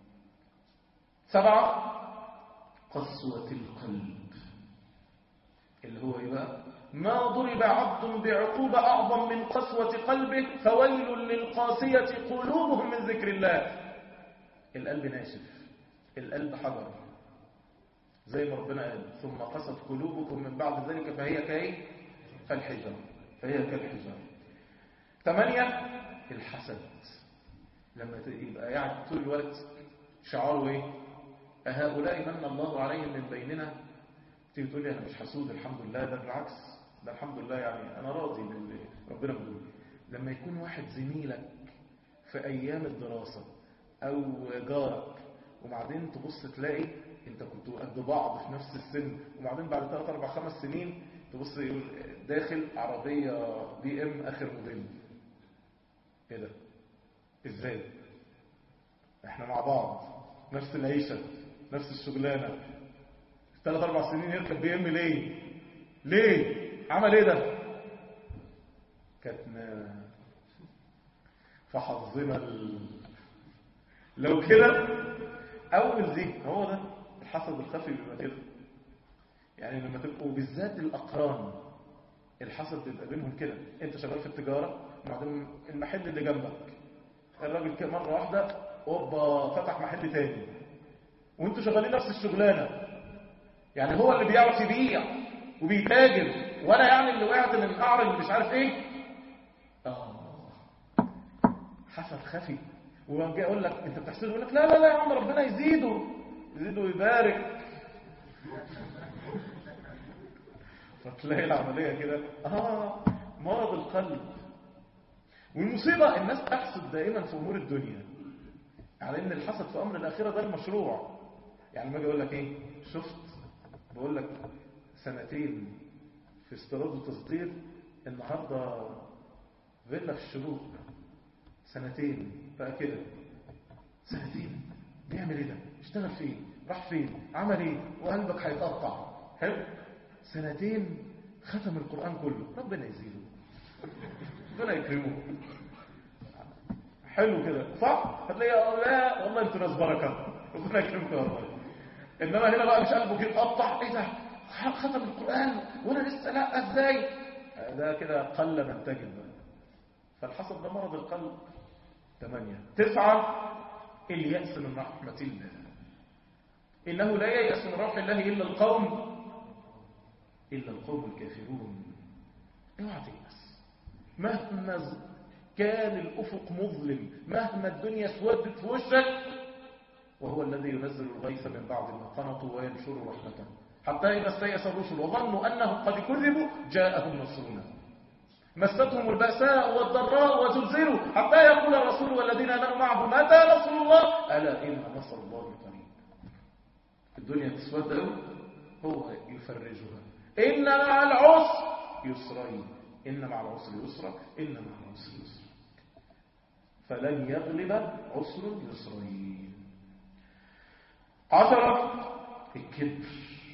7 قسوة القلب، اللي هو ايه بقى؟ ما ضرب عبد بعقوبة أعظم من قسوة قلبه، فويل للقاسية قلوبهم من ذكر الله. القلب ناشف، القلب حجر، زي ما ربنا قال ثم قست قلوبكم من بعد ذلك فهي كالحجر. 8 الحسد. لما يبقى قاعد طول الوقت شعاره ايه؟ أهؤلاء من الله عليهم من بيننا. تيجي تقول لي انا مش حسود، الحمد لله، ده بالعكس، ده الحمد لله يعني انا راضي باللي ربنا بيقوله. لما يكون واحد زميلك في ايام الدراسه او جارك، وبعدين تبص تلاقي انت كنتوا قد بعض في نفس السن، وبعدين بعد 3 4 5 سنين تبص يقول داخل عربيه BM اخر موديل. ايه ده؟ ازاي؟ احنا مع بعض نفس العيشه نفس الشغلانه، 3 4 سنين يركب BM ليه؟ عمل ايه ده؟ كتنا فحظنا لو كده اول دي. هو ده الحسد الخفي بيبقى كده. يعني لما تبقوا بالذات الاقران، الحسد بيبقى بينهم كده. انت شغال في التجاره، وبعدين المحل اللي جنبك الراجل كده مره واحده اوبا فتح محل تاني، وانتوا شغالين نفس الشغلانه. يعني هو اللي بيعرف يبيع وبيتاجر، وانا يعني اللي وقعت من القعر اللي مش عارف ايه. حسد خفي. ولما جاي اقول لك انت بتحسده، يقول لك لا يا عم ربنا يزيده ويبارك. فتلاقي العمليه كده مرض القلب. والمصيبه الناس تحسد دائما في امور الدنيا، على ان الحسد في امر الاخره ده المشروع. يعني ما اجي اقول لك ايه، شفت بقول لك 2 سنين في استيراد وتصدير. النهاردة فيلا في الشروق 2 بقى كده 2 بيعمل ايه ده؟ اشتغل فين؟ راح فين؟ عمل ايه؟ وقلبك هيتقطع. حلو 2 ختم القرآن كله، ربنا يزيده، ربنا يكرمه. حلو كده صح؟ هتلاقي لا والله انتوا ناس بركه، ربنا يكرمكم والله. انما هنا بقى مش قلبه كده اتقطع، ايه ده؟ ختم القرآن وانا لسه لا ازاي؟ ده كده قل من تجد بقى. فالحسد ده مرض القلب. 8 9 اليأس من رحمة الله. إنه لا ييأس من روح الله إلا القوم الكافرون. اوعى تيأس مهما كان الأفق مظلم، مهما الدنيا اسودت في وشك، وهو الذي ينزل الغيث من بعد ما قنطوا وينشر رحمته حتى إذا استيأس الرسل وظنوا أنهم قد كذبوا جاءهم نصرنا مستهم البأساء والضراء وزلزلوا حتى يقول الرسول والذين آمنوا معه متى نصر الله ألا إن نصر الله قريب. الدنيا تسود قوي، هو يفرجها. إن مع العسر يسرين، إن مع العسر يسرا، إن مع العسر يسرا، فلن يغلب عسر يسرين. 10 الكبر.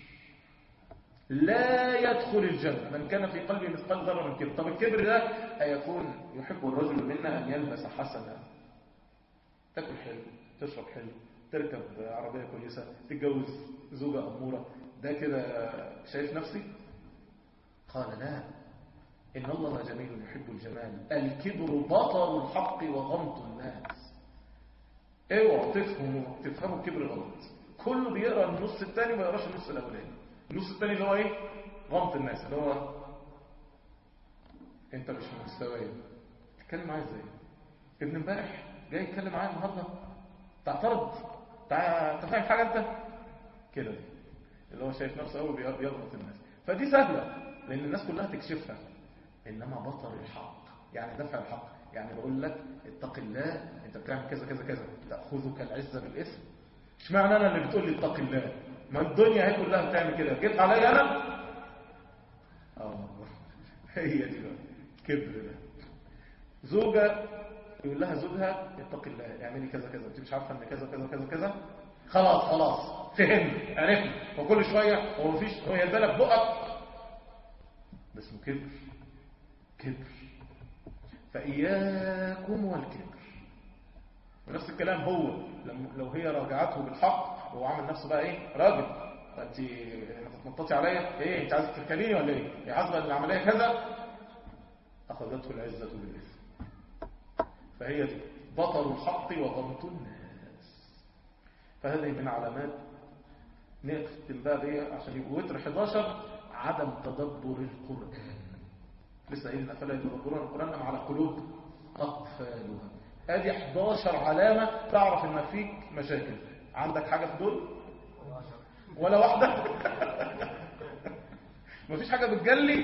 لا يدخل الجنة من كان في قلبه مثقال ذرة من كبر. طب الكبر ده أيكون يحب الرجل منا أن يلبس حسنا، تاكل حلو، تشرب حلو، تركب عربية كويسة، تتجوز زوجة أمورة، ده كده شايف نفسي؟ قال لا، إن الله جميل يحب الجمال. الكبر بطر الحق وغمط الناس. اوعوا تفهموا الكبر غلط. كله بيقرأ النص الثاني وما يقراش النص الأولاني. النص الثاني اللي هو ايه؟ غمط الناس، اللي هو انت مش مستوي. تتكلم معايا ازاي؟ ابن امبارح جاي يتكلم معايا النهارده تعترض، تفهم حاجه انت كده، اللي هو شايف نفسه قوي بيغلط الناس. فدي سهله لان الناس كلها تكشفها. انما بطر الحق يعني دفع الحق، يعني بقول لك اتق الله، انت بتعمل كذا كذا كذا، تاخذك العزه بالاثم. اشمعنى انا اللي بتقول لي اتق الله؟ ما الدنيا هي كلها بتعمل كده، جيت عليا انا؟ هي دي بقى كبر ده. زوجة يقول لها زوجها اتق الله اعملي كذا كذا، انت مش عارفه ان كذا كذا كذا كذا، خلاص فهمت عرفت، وكل شويه هو مفيش، هو يلبلك بقك، ده اسمه كبر. فإياكم والكبر. ونفس الكلام هو لو هي راجعته بالحق وهو عامل نفسه بقى ايه راجل، فانت هتتنططي عليا ايه؟ انت عايزه تركبيني ولا ايه؟ هي حاسبه ان العمليه كذا، اخذته العزه بالاثم. فهي دي بطر الحق وغمط الناس. فهذه من علامات. نختم بقى بايه عشان يبقوا وتر 11 عدم تدبر القران. لسه قايلين افلا يتدبرون القران ام على قلوب اقفالها. ادي 11 علامه تعرف ان فيك مشاكل. عندك حاجه في دول ولا واحده؟ مفيش حاجه بتجلي.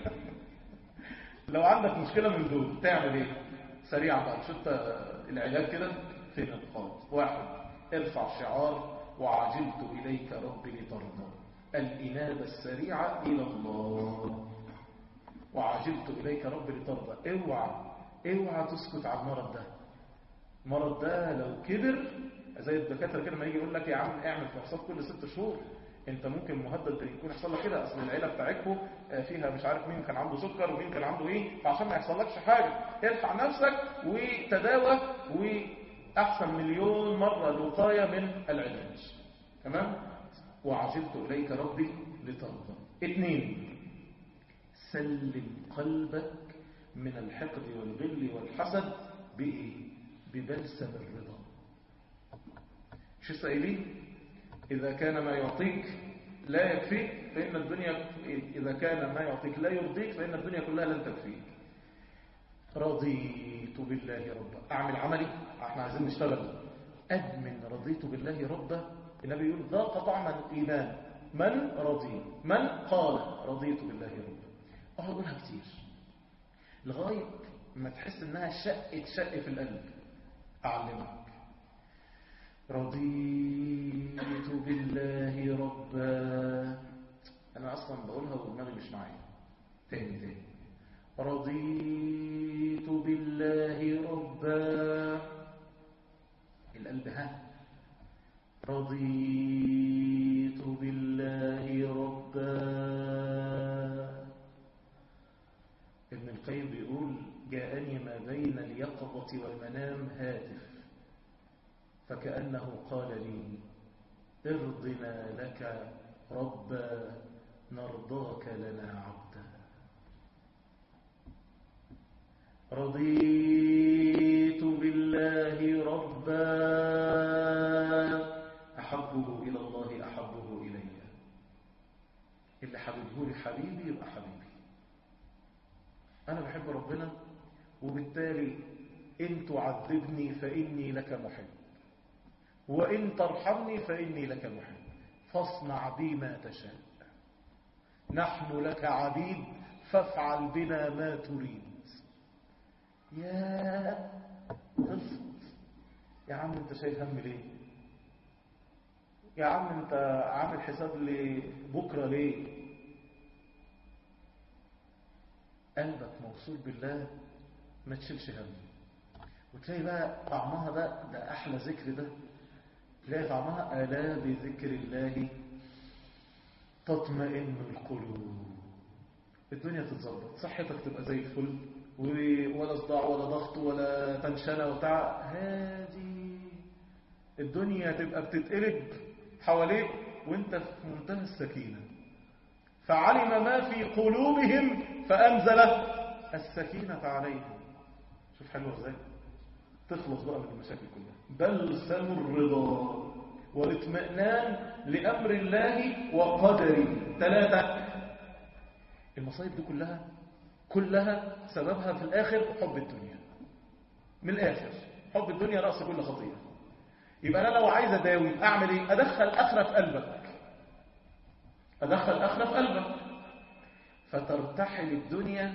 لو عندك مشكله من دول تعمل ايه؟ سريعا بقى شفت العلاج كده في نقاط. 1 ارفع شعار وعجلت اليك ربي لترضى. الانابه السريعه الى الله. وعجلت اليك ربي لترضى. اوعى تسكت على المرض ده. المرض ده لو كبر زي الدكاتره كده ما يجي يقول لك يا عم اعمل فحوصات كل 6 شهور، انت ممكن مهدد يكون يحصل لك كده، اصل العيله بتاعتكم فيها مش عارف مين كان عنده سكر ومين كان عنده ايه، فعشان ما يحصلكش حاجه ارفع نفسك وتداوى، واحسن مليون مره الوقايه من العلاج. تمام؟ وعجلت اليك ربي لترضى. 2 سلم قلبك من الحقد والغل والحسد بايه؟ ببلسم الرضا. مش السائلين إذا كان ما يعطيك لا يكفيك فإن الدنيا، إذا كان ما يعطيك لا يرضيك فإن الدنيا كلها لن تكفيك. رضيت بالله ربا. أعمل عملي، احنا عايزين نشتغل. أدمن رضيت بالله ربا. النبي يقول ذاق طعم الإيمان من رضي، من قال رضيت بالله ربا. أقولها كتير لغاية ما تحس إنها شق في القلب. أعلمك رضيت بالله ربا. أنا أصلا بقولها ودماغي مش معايا، تاني رضيت بالله ربا، القلب رضيت بالله ربا. ابن القيم بيقول جاءني ما بين اليقظة والمنام هاتف، فكأنه قال لي ارضنا لك ربا نرضاك لنا عبدا. رضيت بالله ربا، أحبه إلى الله أحبه إلي، اللي حبيبه لي حبيبي يبقى حبيبي. أنا بحب ربنا، وبالتالي إن تعذبني فإني لك محب، وإن ترحمني فإني لك محب، فاصنع بي ما تشاء، نحن لك عبيد فافعل بنا ما تريد. يا خلصت يا عم، انت شايل هم ليه؟ يا عم انت عامل حساب لبكره ليه؟ قلبك موصول بالله ما تشيلش هم. وتلاقي بقى طعمها ده احلى ذكر، ده تلاقي طعمها الا بذكر الله تطمئن القلوب. الدنيا تتظبط، صحتك تبقى زي الفل، ولا صداع ولا ضغط ولا تنشنه وتعب، هادي. الدنيا تبقى بتتقلب حواليك وانت في منتهى السكينه. فعلم ما في قلوبهم فانزل السكينه عليهم. شوف حلوه ازاي، تخلص بقى من المشاكل كلها. بلسم الرضا والاطمئنان لامر الله وقدره. 3 المصايب دي كلها سببها في الآخر حب الدنيا. من الآخر حب الدنيا رأس كل خطيئة. يبقى أنا لو عايز أداوي أعمل إيه؟ أدخل آخرة في قلبك، فترتحل الدنيا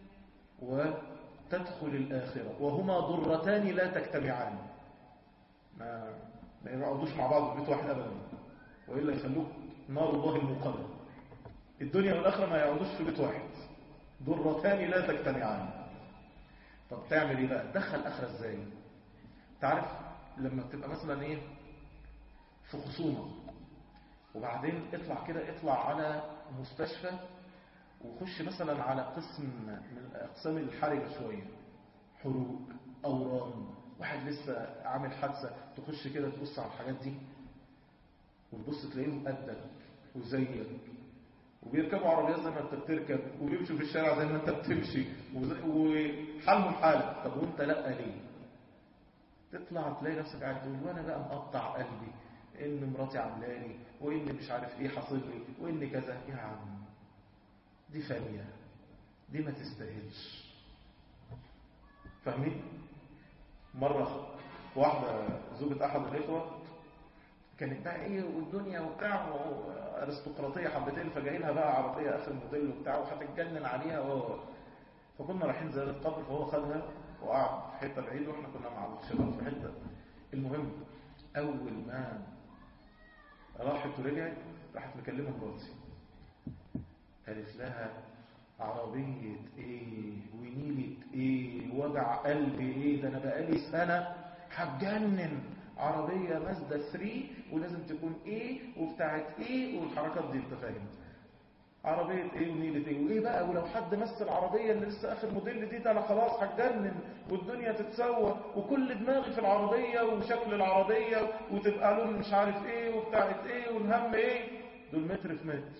وتدخل الآخرة، وهما ضرتان لا تجتمعان. ما يقعدوش مع بعض في بيت واحد أبدا، وإلا يخلوك نار الله الموقدة. الدنيا والآخرة ما يقعدوش في بيت واحد، ضرتان لا تجتمعان. طب تعمل ايه بقى؟ تدخل اخره ازاي؟ تعرف لما بتبقى مثلا ايه في خصومه، وبعدين اطلع على مستشفى، وخش مثلا على قسم من اقسام الحرجه شويه، حروق، اورام، واحد لسه عامل حادثه، تخش كده تبص على الحاجات دي، وتبص تلاقيهم قدك وزيك، وبيركبوا عربيات زي ما انت بتركب، وبيمشوا في الشارع زي ما انت بتمشي، وحالهم حالك. طب وانت لا ليه؟ تطلع تلاقي نفسك قاعد تقول وانا بقى مقطع قلبي ان مراتي عاملاني، وان مش عارف ايه حاصل لي، وان كذا. يا عم دي فانيه، دي ما تستاهلش. فاهمين؟ مره واحده زوجة احد الاخوه كانت بقى ايه والدنيا وبتاع ارستقراطيه حبتين، فجاي لها بقى عربيه اخر موديل وبتاع وهتتجنن عليها فكنا رايحين زياره قبر، فهو خدها وقعد في حته بعيد، واحنا كنا مع الشباب في حته. المهم اول ما راحت ورجعت راحت مكلمه مراتي، قالت لها عربيه ايه ونيله ايه وجع قلبي ايه، ده انا بقالي سنه هتجنن، عربية مازدا 3 ولازم تكون ايه وبتاعت ايه والحركات دي، انت فاهم؟ عربية ايه ونيلة ايه وايه بقى، ولو حد مس العربية اللي لسه اخر موديل دي، ده انا خلاص هتجنن والدنيا تتسوى، وكل دماغي في العربية وشكل العربية وتبقى لون مش عارف ايه وبتاعت ايه والهم ايه. دول متر في متر.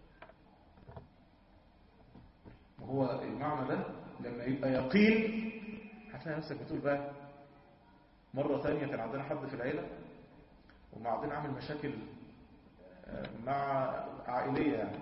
هو المعنى ده لما يبقى يقين هتلاقي نفسك بتقول بقى. مرة ثانية كان عندنا حد في العيلة وبعدين عامل مشاكل مع عائلية يعني،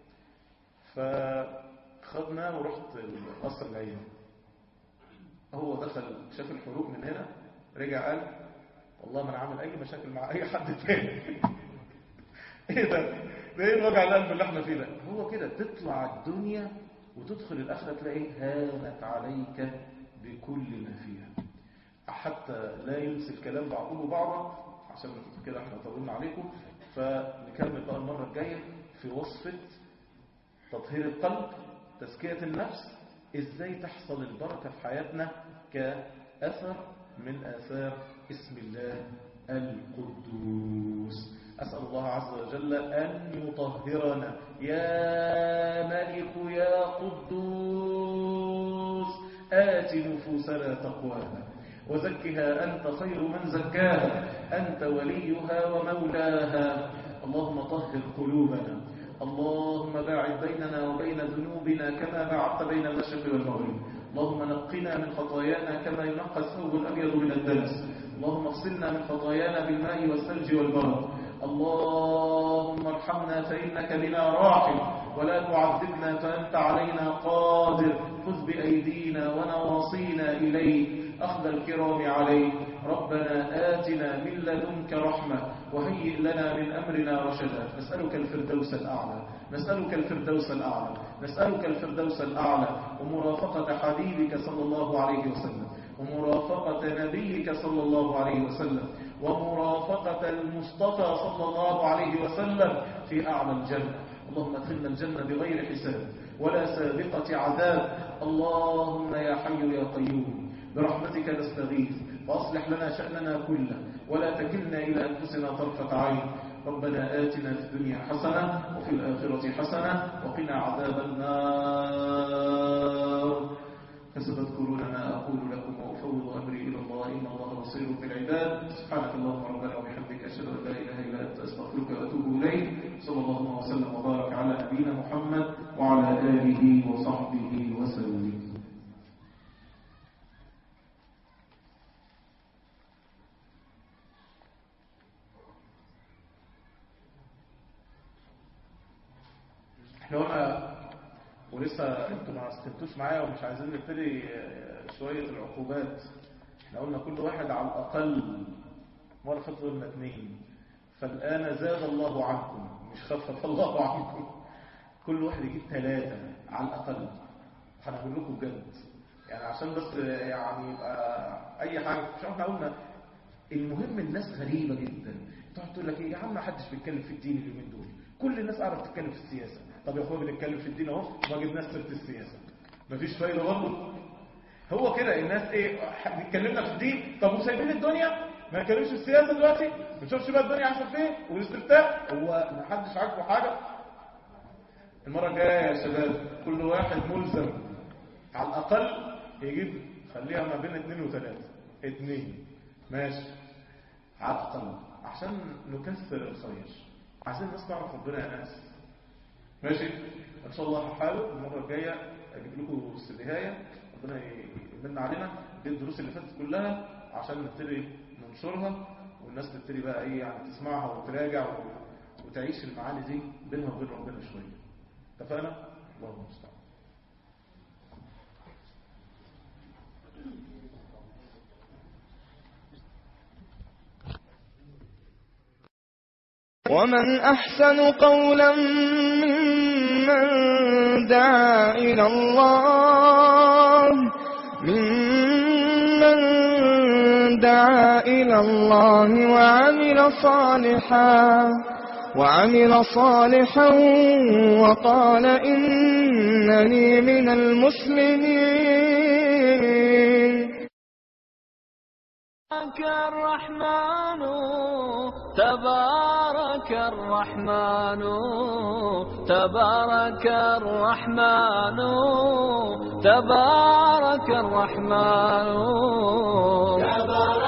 فخدنا ورحت القصر العيني. هو دخل شاف الحروق من هنا، رجع قال والله ما انا عامل اي مشاكل مع اي حد تاني. ايه ده ايه الوجع القلب اللي احنا فيه ده؟ هو كده تطلع الدنيا وتدخل الاخره تلاقي هانت عليك بكل ما فيها، حتى لا ينسي الكلام بعضه بعضا، عشان كده احنا طولنا عليكم. فنكمل بقى المرة الجاية في وصفة تطهير القلب تزكية النفس، إزاي تحصل البركة في حياتنا كأثر من آثار اسم الله القدوس. أسأل الله عز وجل أن يطهرنا. يا ملك يا قدوس آت نفوسنا تقواها وزكها أنت خير من زكاها أنت وليها ومولاها. اللهم طهر قلوبنا، اللهم باعد بيننا وبين ذنوبنا كما باعدت بين المشرق والمغرب. اللهم نقنا من خطايانا كما ينقى الثوب الأبيض من الدنس. اللهم اغسلنا من خطايانا بالماء والثلج والبرد. اللهم ارحمنا فإنك بنا راحم ولا تعذبنا فأنت علينا قادر. خذ بأيدينا ونواصينا إليك أخذ الكرام عليك. ربنا آتنا من لدنك رحمة وهيئ لنا من أمرنا رشدا. نسألك الفردوس الأعلى، نسألك الفردوس الأعلى، نسألك الفردوس الأعلى ومرافقة حبيبك صلى الله عليه وسلم ومرافقة نبيك صلى الله عليه وسلم ومرافقة المصطفى صلى الله عليه وسلم في أعلى الجنة. اللهم ادخلنا الجنة بغير حساب ولا سابقة عذاب. اللهم يا حي يا قيوم برحمتك نستغيث فأصلح لنا شأننا كله ولا تكلنا إلى أنفسنا طرفة عين. ربنا آتنا في الدنيا حسنة وفي الآخرة حسنة وقنا عذاب النار. فستذكرون ما أقول لكم وأفوض أمري إلى الله إن الله بصير بالعباد. سبحانك اللهم ربنا وبحمدك أشهد أن لا إله إلا أنت أستغفرك وأتوب إليك. صلى الله وسلم وبارك على نبينا محمد وعلى آله وصحبه وسلم. احنا قلنا ولسه انتوا ما استنتوش معايا ومش عايزين نبتدي شوية العقوبات. احنا قلنا كل واحد على الأقل مرة فاتت قلنا 2، فالآن زاد الله عنكم مش خفف الله عنكم. كل واحد يجيب 3 على الأقل. هنقول لكم بجد يعني عشان بس يعني يبقى أي حاجة. مش احنا قلنا المهم الناس غريبة جدا تقعد تقول لك ايه يا عم ما حدش بيتكلم في الدين اليومين دول، كل الناس قاعدة تتكلم في السياسة. طب يا اخويا بنتكلم في الدين اهو وما جبناش سيره السياسه، مفيش فايده برضه. هو كده الناس ايه بيتكلمنا في الدين طب وسايبين الدنيا ما نتكلمش في السياسه دلوقتي، ما نشوفش بقى الدنيا عايشه فين والاستفتاء. هو ما حدش عاجبه حاجه. المره الجايه يا شباب كل واحد ملزم على الاقل يجيب خليها ما بين 2 و3. 2 ماشي على الاقل عشان نكثر الخير. عايزين الناس تعرف ربنا يا ناس. ماشي ان شاء الله هحاول المره الجايه اجيب لكم السبهايه ربنا يمن علينا بالدروس اللي فاتت كلها عشان نبتدي ننشرها والناس تبتدي بقى ايه يعني تسمعها وتراجع وتعيش المعاني دي بينها وبين ربنا شويه. اتفقنا؟ الله المستعان. ومن أحسن قولا ممن دعا إلى الله وعمل صالحا وقال إنني من المسلمين. تبارك الرحمن تبارك الرحمن تبارك الرحمن تبارك الرحمن